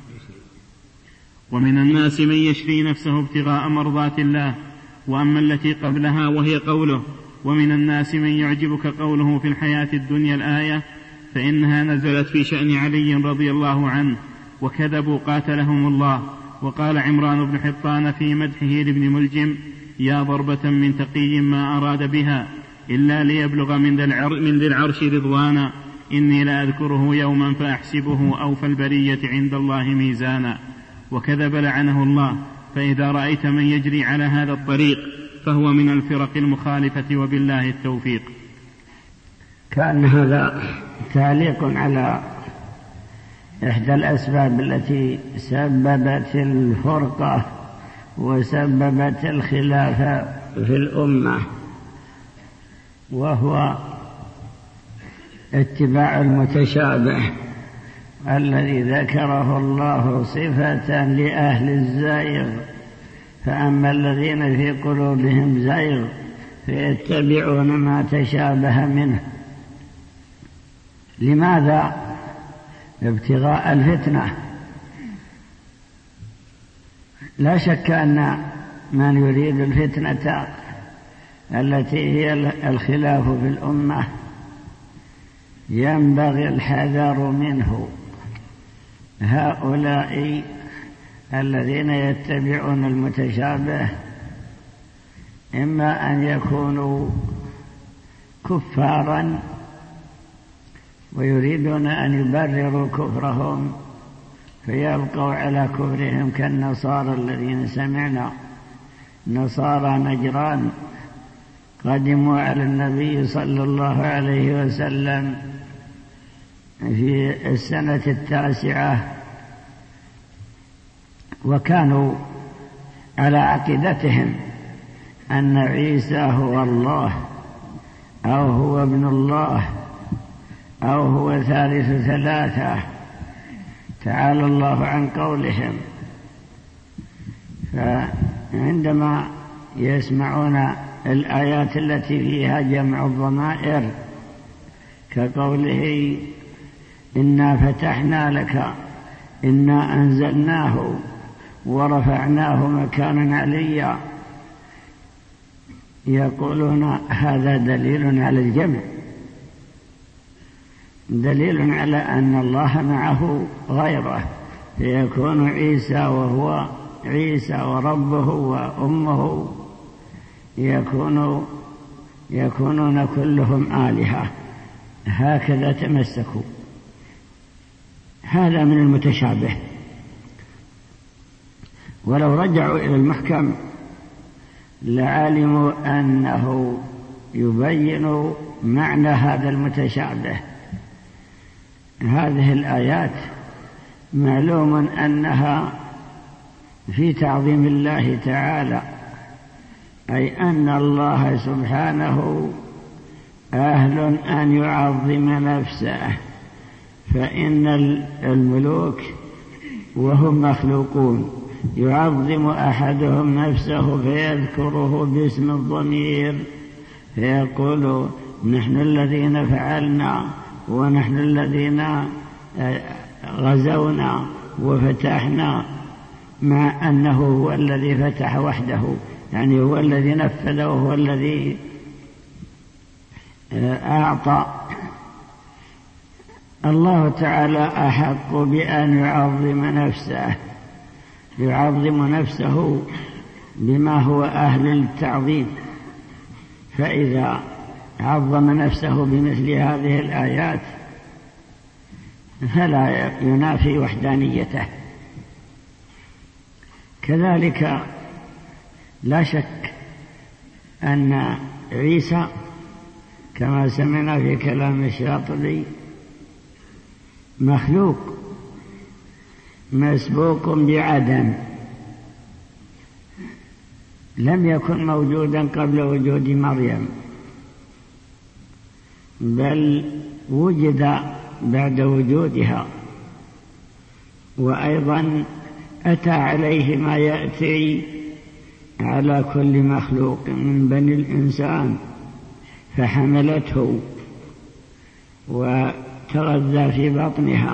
ومن الناس من يشري نفسه ابتغاء مرضات الله. وأما التي قبلها وهي قوله ومن الناس من يعجبك قوله في الحياة الدنيا الآية، فإنها نزلت في شأن علي رضي الله عنه، وكذبوا قاتلهم الله. وقال عمران بن حطان في مدحه لابن ملجم يا ضربة من تقي ما أراد بها إلا ليبلغ من ذي العرش رضوانا، إني لا أذكره يوما فأحسبه أوفى البرية عند الله ميزانا. وكذب لعنه الله. فإذا رأيت من يجري على هذا الطريق فهو من الفرق المخالفة، وبالله التوفيق. كان هذا تعليق على إحدى الأسباب التي سببت الفرقة وسببت الخلاف في الأمة، وهو اتباع المتشابه الذي ذكره الله صفة لأهل الزيغ. فأما الذين في قلوبهم زيغ فيتبعون ما تشابه منه. لماذا؟ ابتغاء الفتنة. لا شك أن من يريد الفتنة التي هي الخلاف في الأمة ينبغي الحذر منه. هؤلاء الذين يتبعون المتشابه إما أن يكونوا كفارا ويريدون أن يبرروا كفرهم فيبقوا على كفرهم كالنصارى الذين سمعنا، نصارى نجران قدموا على النبي صلى الله عليه وسلم في السنة التاسعة، وكانوا على عقيدتهم أن عيسى هو الله أو هو ابن الله أو هو ثالث ثلاثة، تعالى الله عن قولهم. فعندما يسمعون الآيات التي فيها جمع الضمائر كقوله إنا فتحنا لك إنا أنزلناه ورفعناه مكانا عليا، يقولون هذا دليل على الجمع، دليل على أن الله معه غيره، فيكون عيسى وهو عيسى وربه وأمه يكون يكونون كلهم آلهة. هكذا تمسكوا. هذا من المتشابه. ولو رجعوا إلى المحكم لعلموا أنه يبين معنى هذا المتشابه. هذه الآيات معلوم أنها في تعظيم الله تعالى، أي أن الله سبحانه أهل أن يعظم نفسه، فإن الملوك وهم مخلوقون يعظم أحدهم نفسه فيذكره باسم الضمير فيقول نحن الذين فعلنا ونحن الذين غزونا وفتحنا، مع أنه هو الذي فتح وحده، يعني هو الذي نفذ وهو الذي أعطى. الله تعالى أحق بأن يعظم نفسه يعظم نفسه بما هو أهل للتعظيم، فإذا عظم نفسه بمثل هذه الآيات فلا ينافي وحدانيته. كذلك لا شك أن عيسى كما سمعنا في كلام الشاطبي مخلوق مسبوق بعدم، لم يكن موجودا قبل وجود مريم، بل وجد بعد وجودها، وأيضا أتى عليه ما يأتي على كل مخلوق من بني الإنسان، فحملته وتغذى في بطنها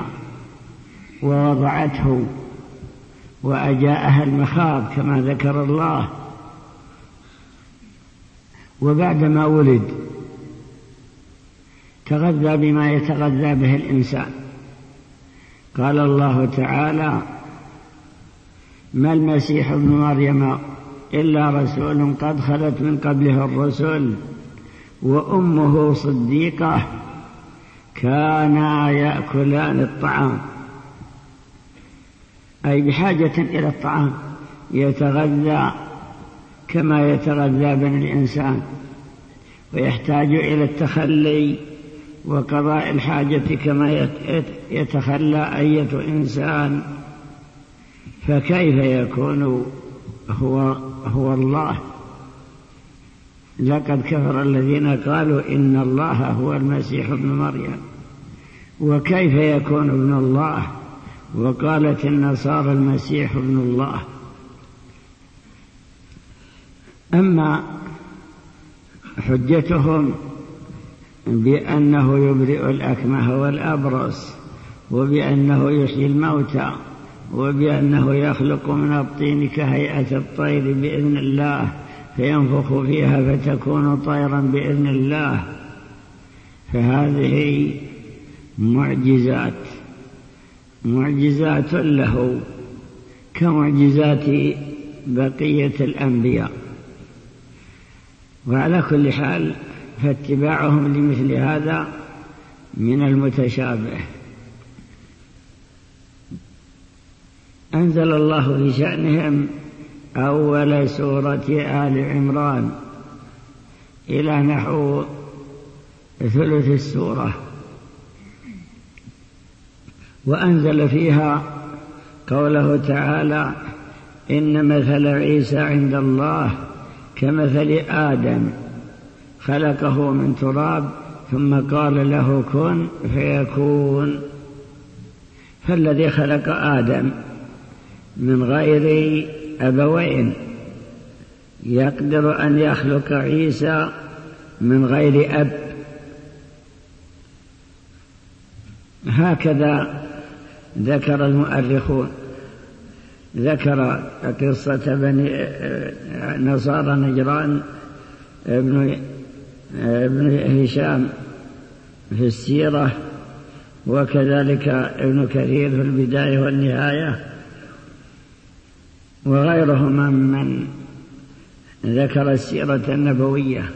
ووضعته وأجاءها المخاض كما ذكر الله، وبعدما ولد تغذى بما يتغذى به الإنسان. قال الله تعالى: ما المسيح ابن مريم إلا رسول قد خلت من قبله الرسل وأمه صديقة كانا يأكلان الطعام، أي بحاجة إلى الطعام، يتغذى كما يتغذى بني الإنسان، ويحتاج إلى التخلي وقضاء الحاجة كما يتخلى أية إنسان، فكيف يكون هو, هو الله؟ لقد كفر الذين قالوا إن الله هو المسيح ابن مريم، وكيف يكون ابن الله؟ وقالت النصارى المسيح ابن الله. أما حجتهم بأنه يبرئ الأكمه والأبرص، وبأنه يحيي الموتى، وبأنه يخلق من الطين كهيئة الطير بإذن الله فينفخ فيها فتكون طيرا بإذن الله، فهذه معجزات معجزات له كمعجزات بقية الأنبياء. وعلى كل حال فاتباعهم لمثل هذا من المتشابه. أنزل الله في شأنهم أول سورة آل عمران إلى نحو ثلث السورة، وأنزل فيها قوله تعالى: إن مثل عيسى عند الله كمثل آدم خلقه من تراب ثم قال له كن فيكون. فالذي خلق آدم من غير أبوين يقدر أن يخلق عيسى من غير أب. هكذا ذكر المؤرخون، ذكر قصة بني نصارى نجران ابن ابن هشام في السيرة، وكذلك ابن كثير في البداية والنهاية، وغيرهما من ذكر السيرة النبوية،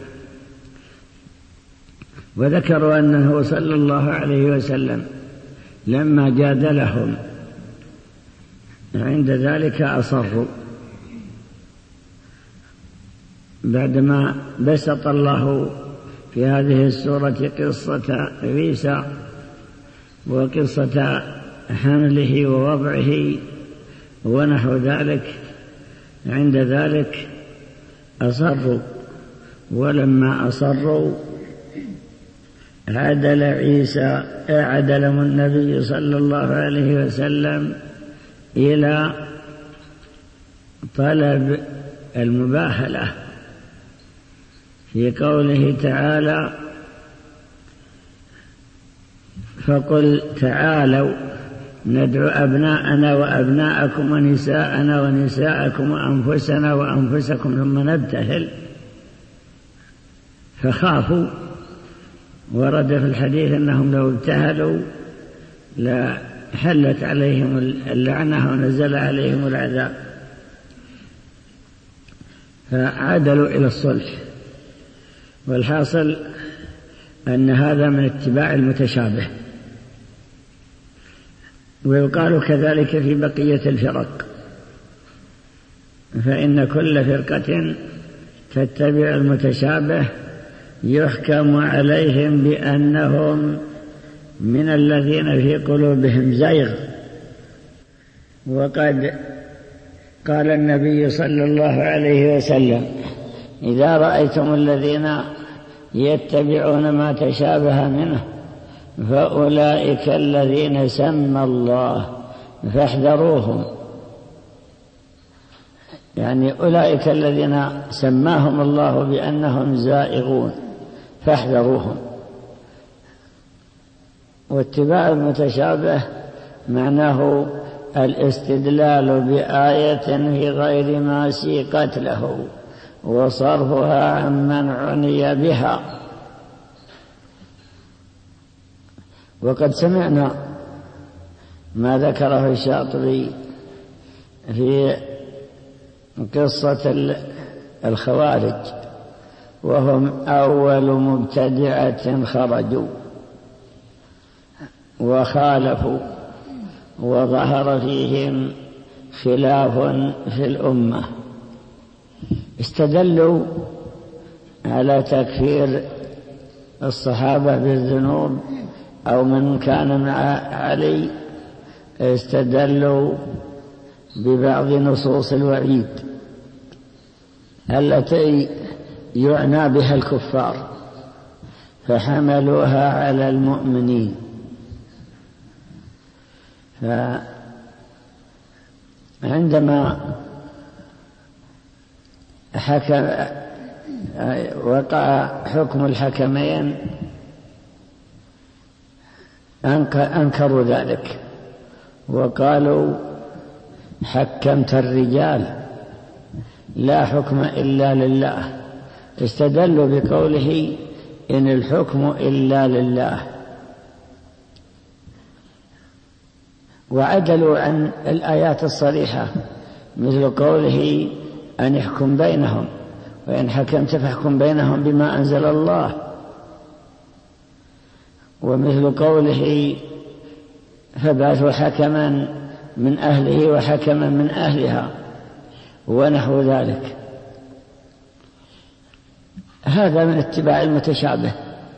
وذكروا أنه صلى الله عليه وسلم لما جادلهم عند ذلك أصروا، بعدما بسط الله في هذه السورة قصة عيسى وقصة حمله ووضعه ونحو ذلك، عند ذلك أصروا. ولما أصروا عدل عيسى عدلهم النبي صلى الله عليه وسلم إلى طلب المباهلة في قوله تعالى: فقل تعالوا ندعو أبناءنا وأبناءكم ونساءنا ونساءكم وأنفسنا وأنفسكم ثم نبتهل، فخافوا. ورد في الحديث أنهم لو ابتهلوا لا حلت عليهم اللعنة ونزل عليهم العذاب، فعدلوا إلى الصلح. والحاصل أن هذا من اتباع المتشابه. ويقال كذلك في بقية الفرق، فإن كل فرقة تتبع المتشابه يحكم عليهم بأنهم من الذين في قلوبهم زيغ. وقد قال النبي صلى الله عليه وسلم: إذا رأيتم الذين يتبعون ما تشابه منه فأولئك الذين سمى الله فاحذروهم، يعني أولئك الذين سماهم الله بأنهم زائغون فاحذروهم. واتباع المتشابه معناه الاستدلال بآية في غير ما سيقت له وصرفها عمن عني بها. وقد سمعنا ما ذكره الشاطبي في قصة الخوارج، وهم أول مبتدعة خرجوا وخالفوا وظهر فيهم خلاف في الأمة. استدلوا على تكفير الصحابة بالذنوب أو من كان مع علي، استدلوا ببعض نصوص الوعيد التي يعنى بها الكفار فحملوها على المؤمنين. فعندما حكم وقع حكم الحكمين أنكروا ذلك وقالوا: حكمت الرجال لا حكم إلا لله. استدلوا بقوله: إن الحكم إلا لله، وعدلوا عن الآيات الصريحة مثل قوله: أن يحكم بينهم، وإن حكمت فاحكم بينهم بما أنزل الله، ومثل قوله: فبعثوا حكما من أهله وحكما من أهلها، ونحو ذلك. هذا من اتباع المتشابه،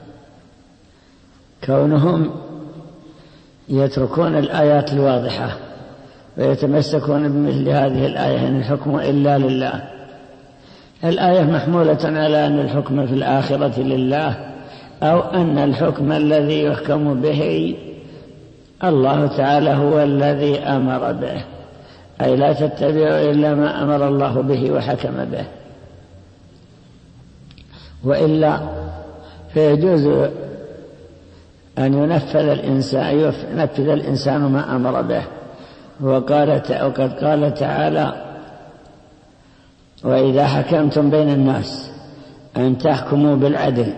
كونهم يتركون الآيات الواضحة ويتمسكون بمثل هذه الآية: إن الحكم إلا لله. الآية محمولة على أن الحكم في الآخرة لله، أو أن الحكم الذي يحكم به الله تعالى هو الذي أمر به، أي لا تتبعوا إلا ما أمر الله به وحكم به، وإلا فيجوز أن ينفذ الإنسان, ينفذ الإنسان ما أمر به. وقال وقد قال تعالى: وإذا حكمتم بين الناس أن تحكموا بالعدل.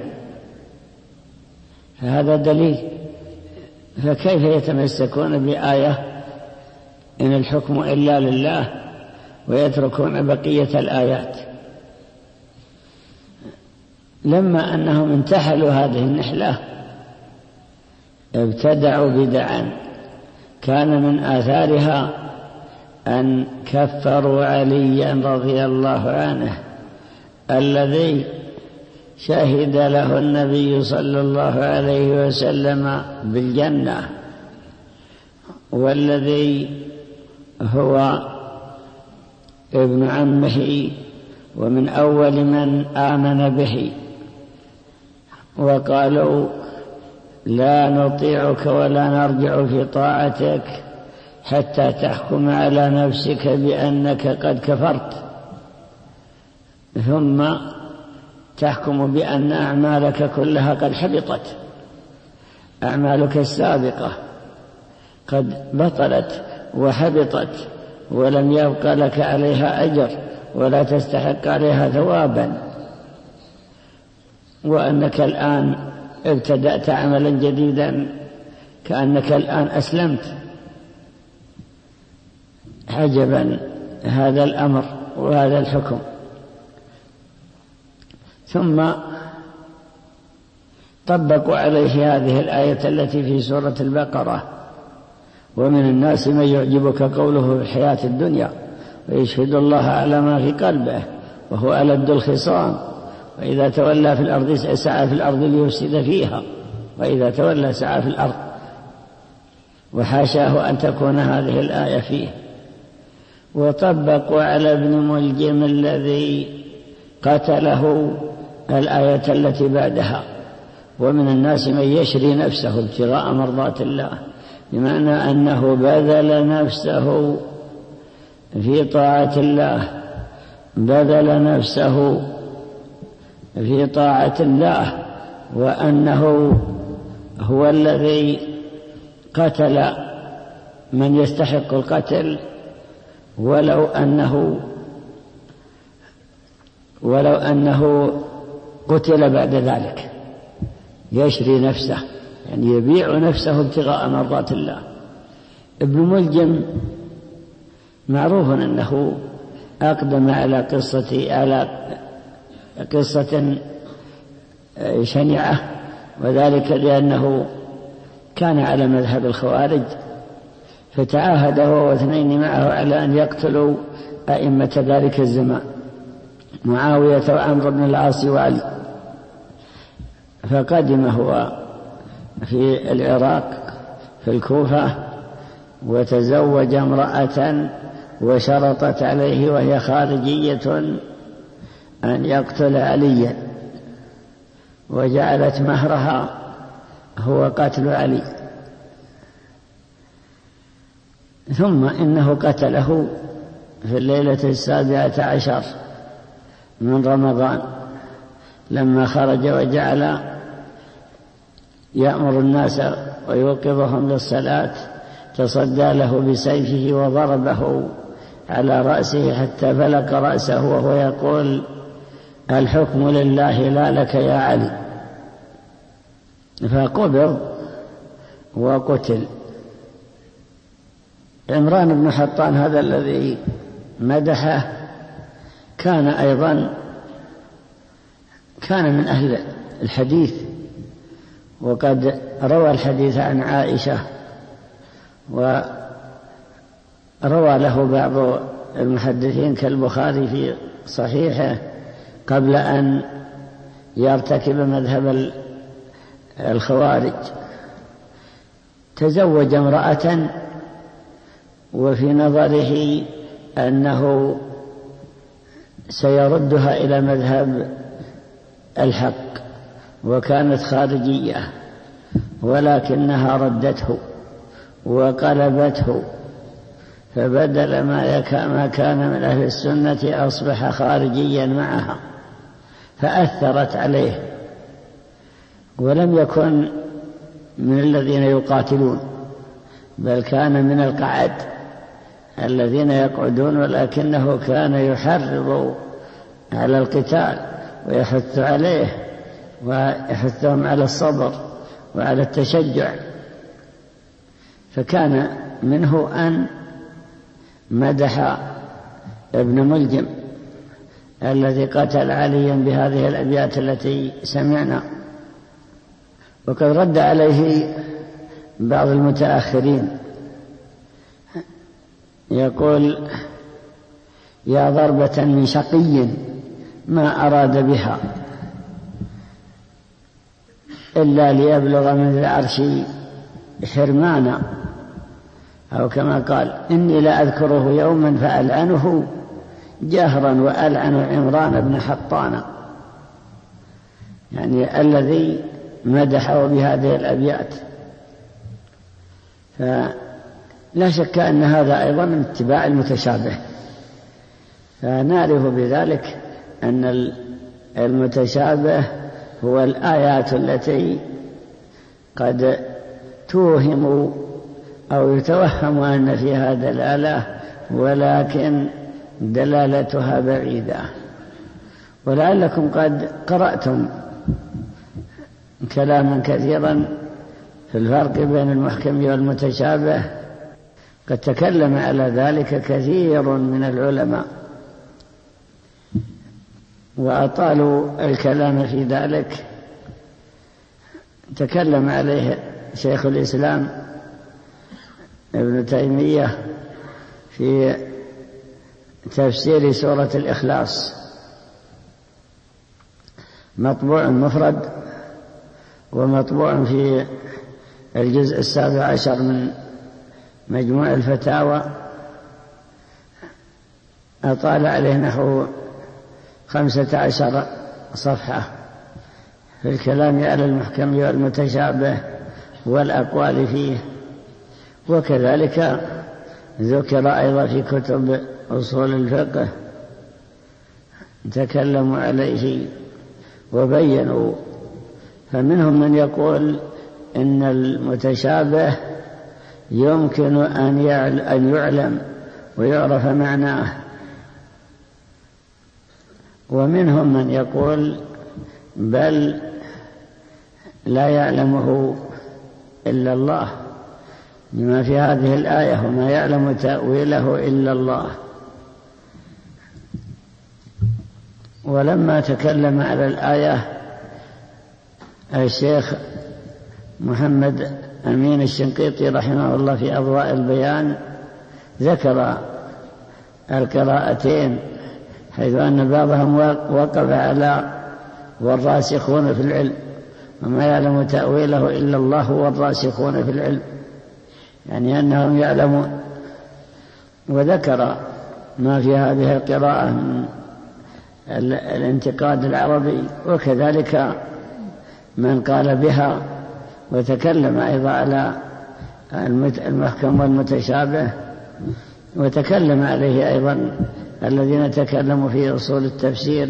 فهذا دليل، فكيف يتمسكون بآية إن الحكم إلا لله ويتركون بقية الآيات؟ لما أنهم انتحلوا هذه النحلة ابتدعوا بدعا كان من آثارها أن كفروا عليا رضي الله عنه الذي شهد له النبي صلى الله عليه وسلم بالجنة، والذي هو ابن عمه ومن أول من آمن به. وقالوا: لا نطيعك ولا نرجع في طاعتك حتى تحكم على نفسك بأنك قد كفرت، ثم تحكم بأن أعمالك كلها قد حبطت، أعمالك السابقة قد بطلت وحبطت ولم يبقى لك عليها أجر ولا تستحق عليها ثوابا، وأنك الآن ابتدأت عملا جديدا كأنك الآن أسلمت. عجبا هذا الأمر وهذا الحكم. ثم طبقوا عليه هذه الآية التي في سورة البقرة: ومن الناس من يعجبك قوله في الحياة الدنيا ويشهد الله على ما في قلبه وهو ألد الخصام وإذا تولى في الأرض سعى في الأرض ليفسد فيها وإذا تولى سعى في الأرض. وحاشاه أن تكون هذه الآية فيه. وطبقوا على ابن ملجم الذي قتله الآية التي بعدها: ومن الناس من يشري نفسه ابتغاء مرضات الله، بمعنى أنه بذل نفسه في طاعة الله، بذل نفسه في طاعة الله، وأنه هو الذي قتل من يستحق القتل ولو أنه ولو أنه قتل بعد ذلك. يشري نفسه يعني يبيع نفسه ابتغاء مرضات الله. ابن ملجم معروف أنه أقدم على قصة على قصة شنيعة، وذلك لأنه كان على مذهب الخوارج، فتعاهد هو واثنين معه على أن يقتلوا أئمة ذلك الزمان، معاوية وعمرو بن العاص وعلي. فقدم هو في العراق في الكوفة وتزوج امرأة وشرطت عليه وهي خارجية أن يقتل عليا، وجعلت مهرها هو قتل علي. ثم إنه قتله في الليلة السابعة عشر من رمضان لما خرج وجعل يأمر الناس ويوقظهم للصلاة، تصدى له بسيفه وضربه على رأسه حتى فلق رأسه وهو يقول: الحكم لله لا لك يا علي. فقبض وقتل. عمران بن حطان هذا الذي مدحه كان أيضا كان من أهل الحديث، وقد روى الحديث عن عائشة، وروى له بعض المحدثين كالبخاري في صحيحه قبل أن يرتكب مذهب الخوارج. تزوج امرأة وفي نظره أنه سيردها إلى مذهب الحق، وكانت خارجية، ولكنها ردته وقلبته، فبدل ما كان من أهل السنة أصبح خارجيا معها، فأثرت عليه، ولم يكن من الذين يقاتلون، بل كان من القعد الذين يقعدون، ولكنه كان يحرض على القتال ويحث عليه ويحثهم على الصبر وعلى التشجع. فكان منه أن مدح ابن ملجم الذي قتل عليا بهذه الأبيات التي سمعنا. وقد رد عليه بعض المتأخرين يقول: يا ضربة من شقي ما أراد بها إلا ليبلغ من العرش حرمانا، أو كما قال: إني لا أذكره يوما فألعنه جهرا وألعن عمران بن حطان، يعني الذي مدحه بهذه الأبيات. فلا شك أن هذا أيضا من اتباع المتشابه، فنعرف بذلك أن المتشابه هو الآيات التي قد توهم أو يتوهم أن فيها دلالة ولكن دلالتها بعيدة. ولعلكم قد قرأتم كلاما كثيرا في الفرق بين المحكم والمتشابه قد تكلم على ذلك كثير من العلماء وأطالوا الكلام في ذلك. تكلم عليه شيخ الإسلام ابن تيمية في تفسير سورة الإخلاص، مطبوع مفرد ومطبوع في الجزء السابع عشر من مجموع الفتاوى، أطال عليه نحو خمسة عشر صفحة في الكلام على المحكم والمتشابه والأقوال فيه. وكذلك ذكر أيضا في كتب أصول الفقه تكلموا عليه وبينوا. فمنهم من يقول إن المتشابه يمكن أن يعلم ويعرف معناه، ومنهم من يقول بل لا يعلمه إلا الله، لما في هذه الآية وما يعلم تأويله إلا الله. ولما تكلم على الآية الشيخ محمد أمين الشنقيطي رحمه الله في أضواء البيان ذكر القراءتين، حيث أن بعضهم وقف على والراسخون في العلم، وما يعلم تأويله إلا الله والراسخون في العلم، يعني أنهم يعلمون. وذكر ما في هذه القراءة من الانتقاد العربي، وكذلك من قال بها. وتكلم أيضا على المحكم والمتشابه، وتكلم عليه أيضا الذين تكلموا في أصول التفسير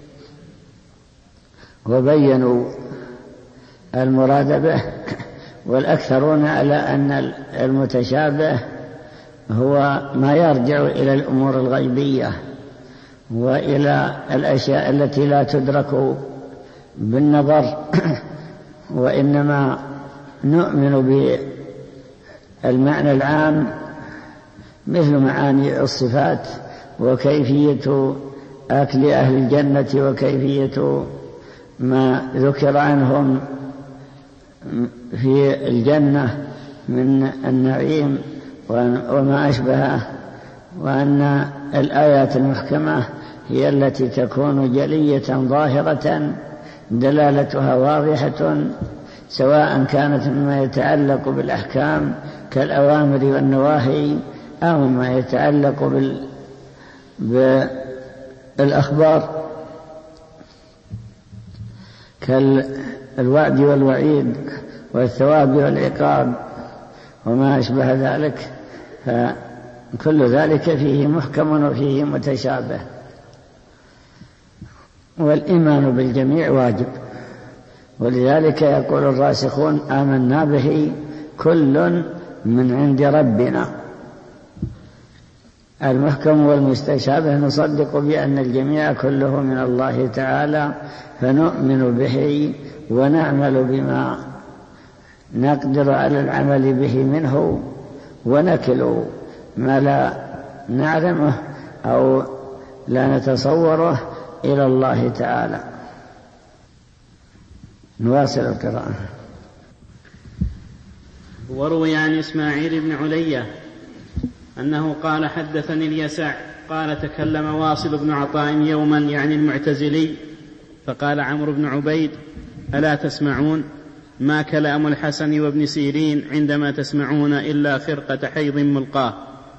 وبينوا المراد به. والأكثرون على أن المتشابه هو ما يرجع إلى الأمور الغيبية وإلى الأشياء التي لا تدرك بالنظر، وإنما نؤمن بالمعنى العام مثل معاني الصفات وكيفية أكل أهل الجنة وكيفية ما ذكر عنهم في الجنة من النعيم وما أشبهه، وأن الآيات المحكمة هي التي تكون جلية ظاهرة دلالتها واضحة، سواء كانت مما يتعلق بالأحكام كالأوامر والنواهي أو ما يتعلق بال... بالأخبار كالوعد والوعيد والثواب والعقاب وما أشبه ذلك. فكل ذلك فيه محكم وفيه متشابه، والإيمان بالجميع واجب. ولذلك يقول الراسخون آمنا به كل من عند ربنا. المحكم والمستشابه نصدق بأن الجميع كله من الله تعالى، فنؤمن به ونعمل بما نقدر على العمل به منه، ونكل ما لا نعلمه أو لا نتصوره إلى الله تعالى. نواصل القراءة. وروي عن إسماعيل بن علية أنه قال حدثني اليسع قال تكلم واصل بن عطاء يوما يعني المعتزلي، فقال عمرو بن عبيد ألا تسمعون ما كلام الحسن وابن سيرين عندما تسمعون إلا خرقة حيض ملقاه.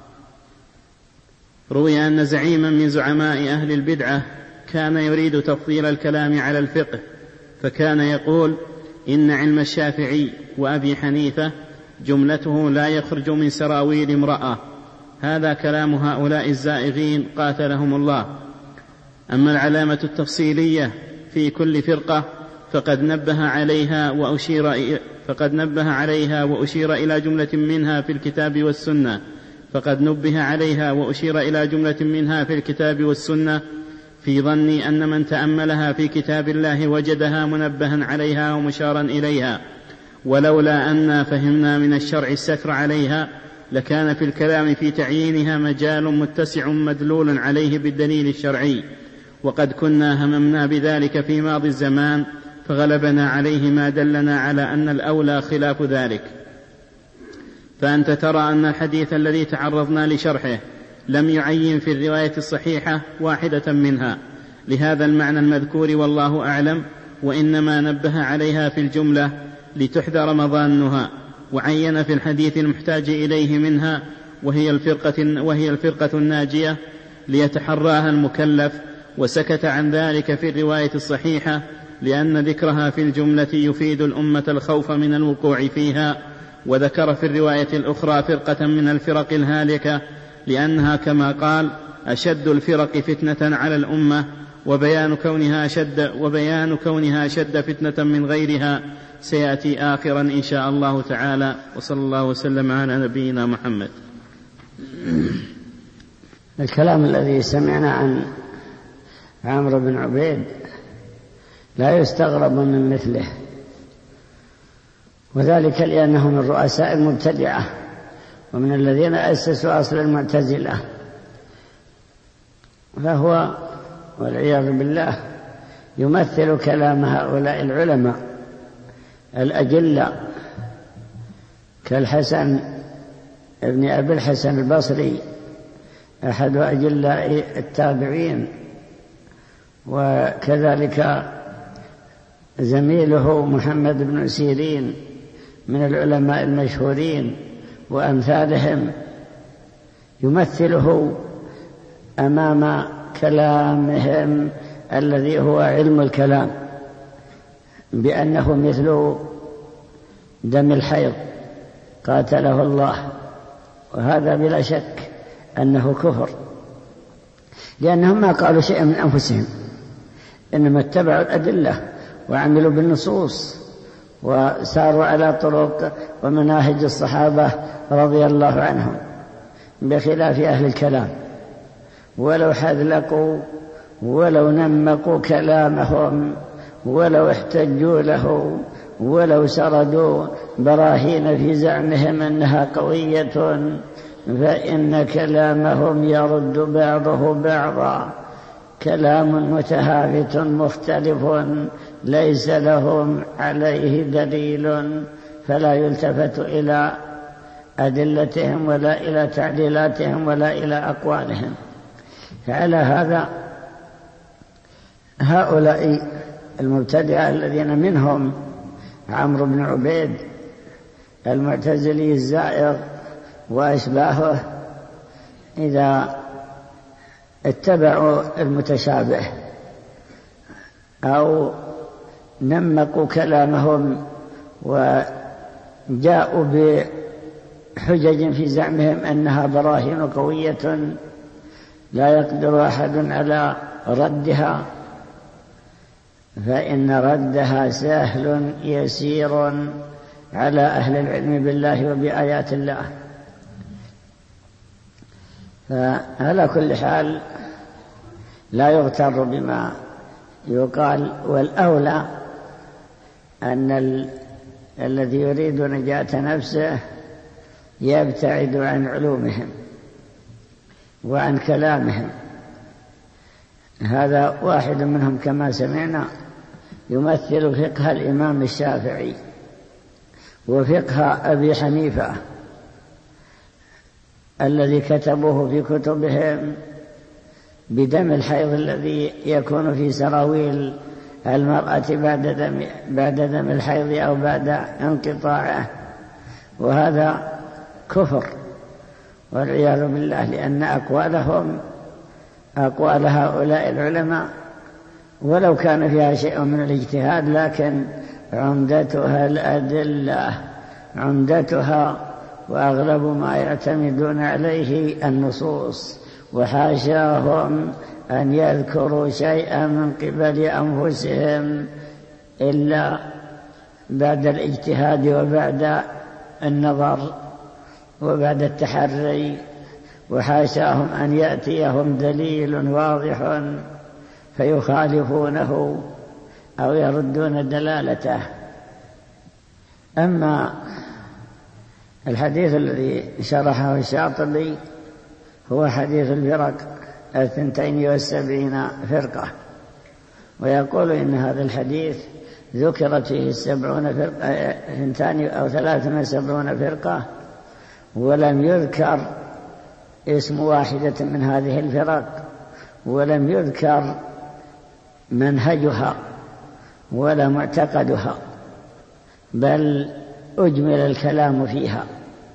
روي أن زعيما من زعماء أهل البدعة كان يريد تفضيل الكلام على الفقه، فكان يقول إن علم الشافعي وأبي حنيفة جملته لا يخرج من سراويل امرأة. هذا كلام هؤلاء الزائغين قاتلهم الله. أما العلامة التفصيلية في كل فرقة فقد نبه عليها وأشير فقد نبه عليها وأشير إلى جملة منها في الكتاب والسنة فقد نبه عليها وأشير إلى جملة منها في الكتاب والسنة في ظني أن من تأملها في كتاب الله وجدها منبها عليها ومشارا إليها، ولولا أن فهمنا من الشرع الستر عليها لكان في الكلام في تعيينها مجال متسع مدلول عليه بالدليل الشرعي، وقد كنا هممنا بذلك في ماضي الزمان فغلبنا عليه ما دلنا على أن الأولى خلاف ذلك. فأنت ترى أن الحديث الذي تعرضنا لشرحه لم يعين في الرواية الصحيحة واحدة منها لهذا المعنى المذكور والله أعلم، وإنما نبه عليها في الجملة لتحذر مظانها، وعين في الحديث المحتاج إليه منها وهي الفرقة, وهي الفرقة الناجية ليتحراها المكلف، وسكت عن ذلك في الرواية الصحيحة لأن ذكرها في الجملة يفيد الأمة الخوف من الوقوع فيها، وذكر في الرواية الأخرى فرقة من الفرق الهالكة لأنها كما قال أشد الفرق فتنة على الأمة، وبيان كونها شد, وبيان كونها شد فتنة من غيرها سيأتي آخرا إن شاء الله تعالى. وصلى الله وسلم على نبينا محمد. الكلام الذي سمعنا عن عمرو بن عبيد لا يستغرب من مثله، وذلك لأنه من رؤساء المبتدعة ومن الذين أسسوا أصل المعتزلة، فهو والعياذ بالله يمثل كلام هؤلاء العلماء الأجلة كالحسن ابن أبي الحسن البصري أحد أجلاء التابعين، وكذلك زميله محمد بن سيرين من العلماء المشهورين وأمثالهم، يمثله أمام كلامهم الذي هو علم الكلام بأنه مثل دم الحيض قاتله الله، وهذا بلا شك أنه كفر، لأنهم ما قالوا شيئا من أنفسهم، إنما اتبعوا الأدلة وعملوا بالنصوص وساروا على طرق ومناهج الصحابة رضي الله عنهم، بخلاف أهل الكلام، ولو حذلقوا ولو نمقوا كلامهم ولو احتجوا له ولو سردوا براهين في زعمهم أنها قوية، فإن كلامهم يرد بعضه بعضا، كلام متهافت مختلف ليس لهم عليه دليل، فلا يلتفت إلى أدلتهم ولا إلى تعليلاتهم ولا إلى أقوالهم. فعلى هذا هؤلاء المبتدعة الذين منهم عمرو بن عبيد المعتزلي الزائر وأشباهه، إذا اتبعوا المتشابه أو نمقوا كلامهم وجاءوا بحجج في زعمهم أنها براهين قوية لا يقدر أحد على ردها، فإن ردها سهل يسير على أهل العلم بالله وبآيات الله. فعلى كل حال لا يغتر بما يقال، والأولى أن ال... الذي يريد نجاة نفسه يبتعد عن علومهم وعن كلامهم. هذا واحد منهم كما سمعنا يمثل فقه الإمام الشافعي وفقه أبي حنيفة الذي كتبوه في كتبهم بدم الحيض الذي يكون في سراويل المرأة بعد دم, بعد دم الحيض أو بعد انقطاعه، وهذا كفر والعياذ بالله، لأن أقوالهم أقوال هؤلاء العلماء ولو كان فيها شيء من الاجتهاد، لكن عمدتها الأدلة، عمدتها وأغلب ما يعتمدون عليه النصوص، وحاشاهم أن يذكروا شيئا من قبل أنفسهم إلا بعد الاجتهاد وبعد النظر وبعد التحري، وحاشاهم أن يأتيهم دليل واضح فيخالفونه أو يردون دلالته. أما الحديث الذي شرحه الشاطبي هو حديث الفرق الثنتين والسبعين فرقة، ويقول إن هذا الحديث ذكرت فيه السبعون فرقة، ثنتان أو ثلاثة وسبعون فرقة، ولم يذكر اسم واحدة من هذه الفرق، ولم يذكر منهجها ولا معتقدها، بل أجمل الكلام فيها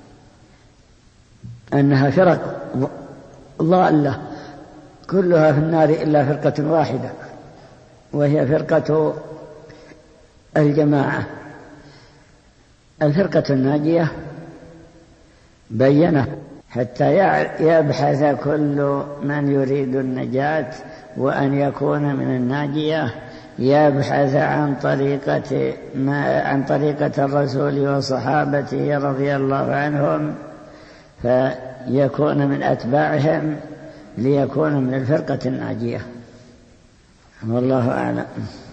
أنها فرق ضالة كلها في النار إلا فرقة واحدة، وهي فرقة الجماعة. الفرقة الناجية بينه حتى يبحث كل من يريد النجاة وأن يكون من الناجية، يبحث عن طريقة ما عن طريقة الرسول وصحابته رضي الله عنهم، فيكون من أتباعهم ليكون من الفرقة الناجية. والله أعلم.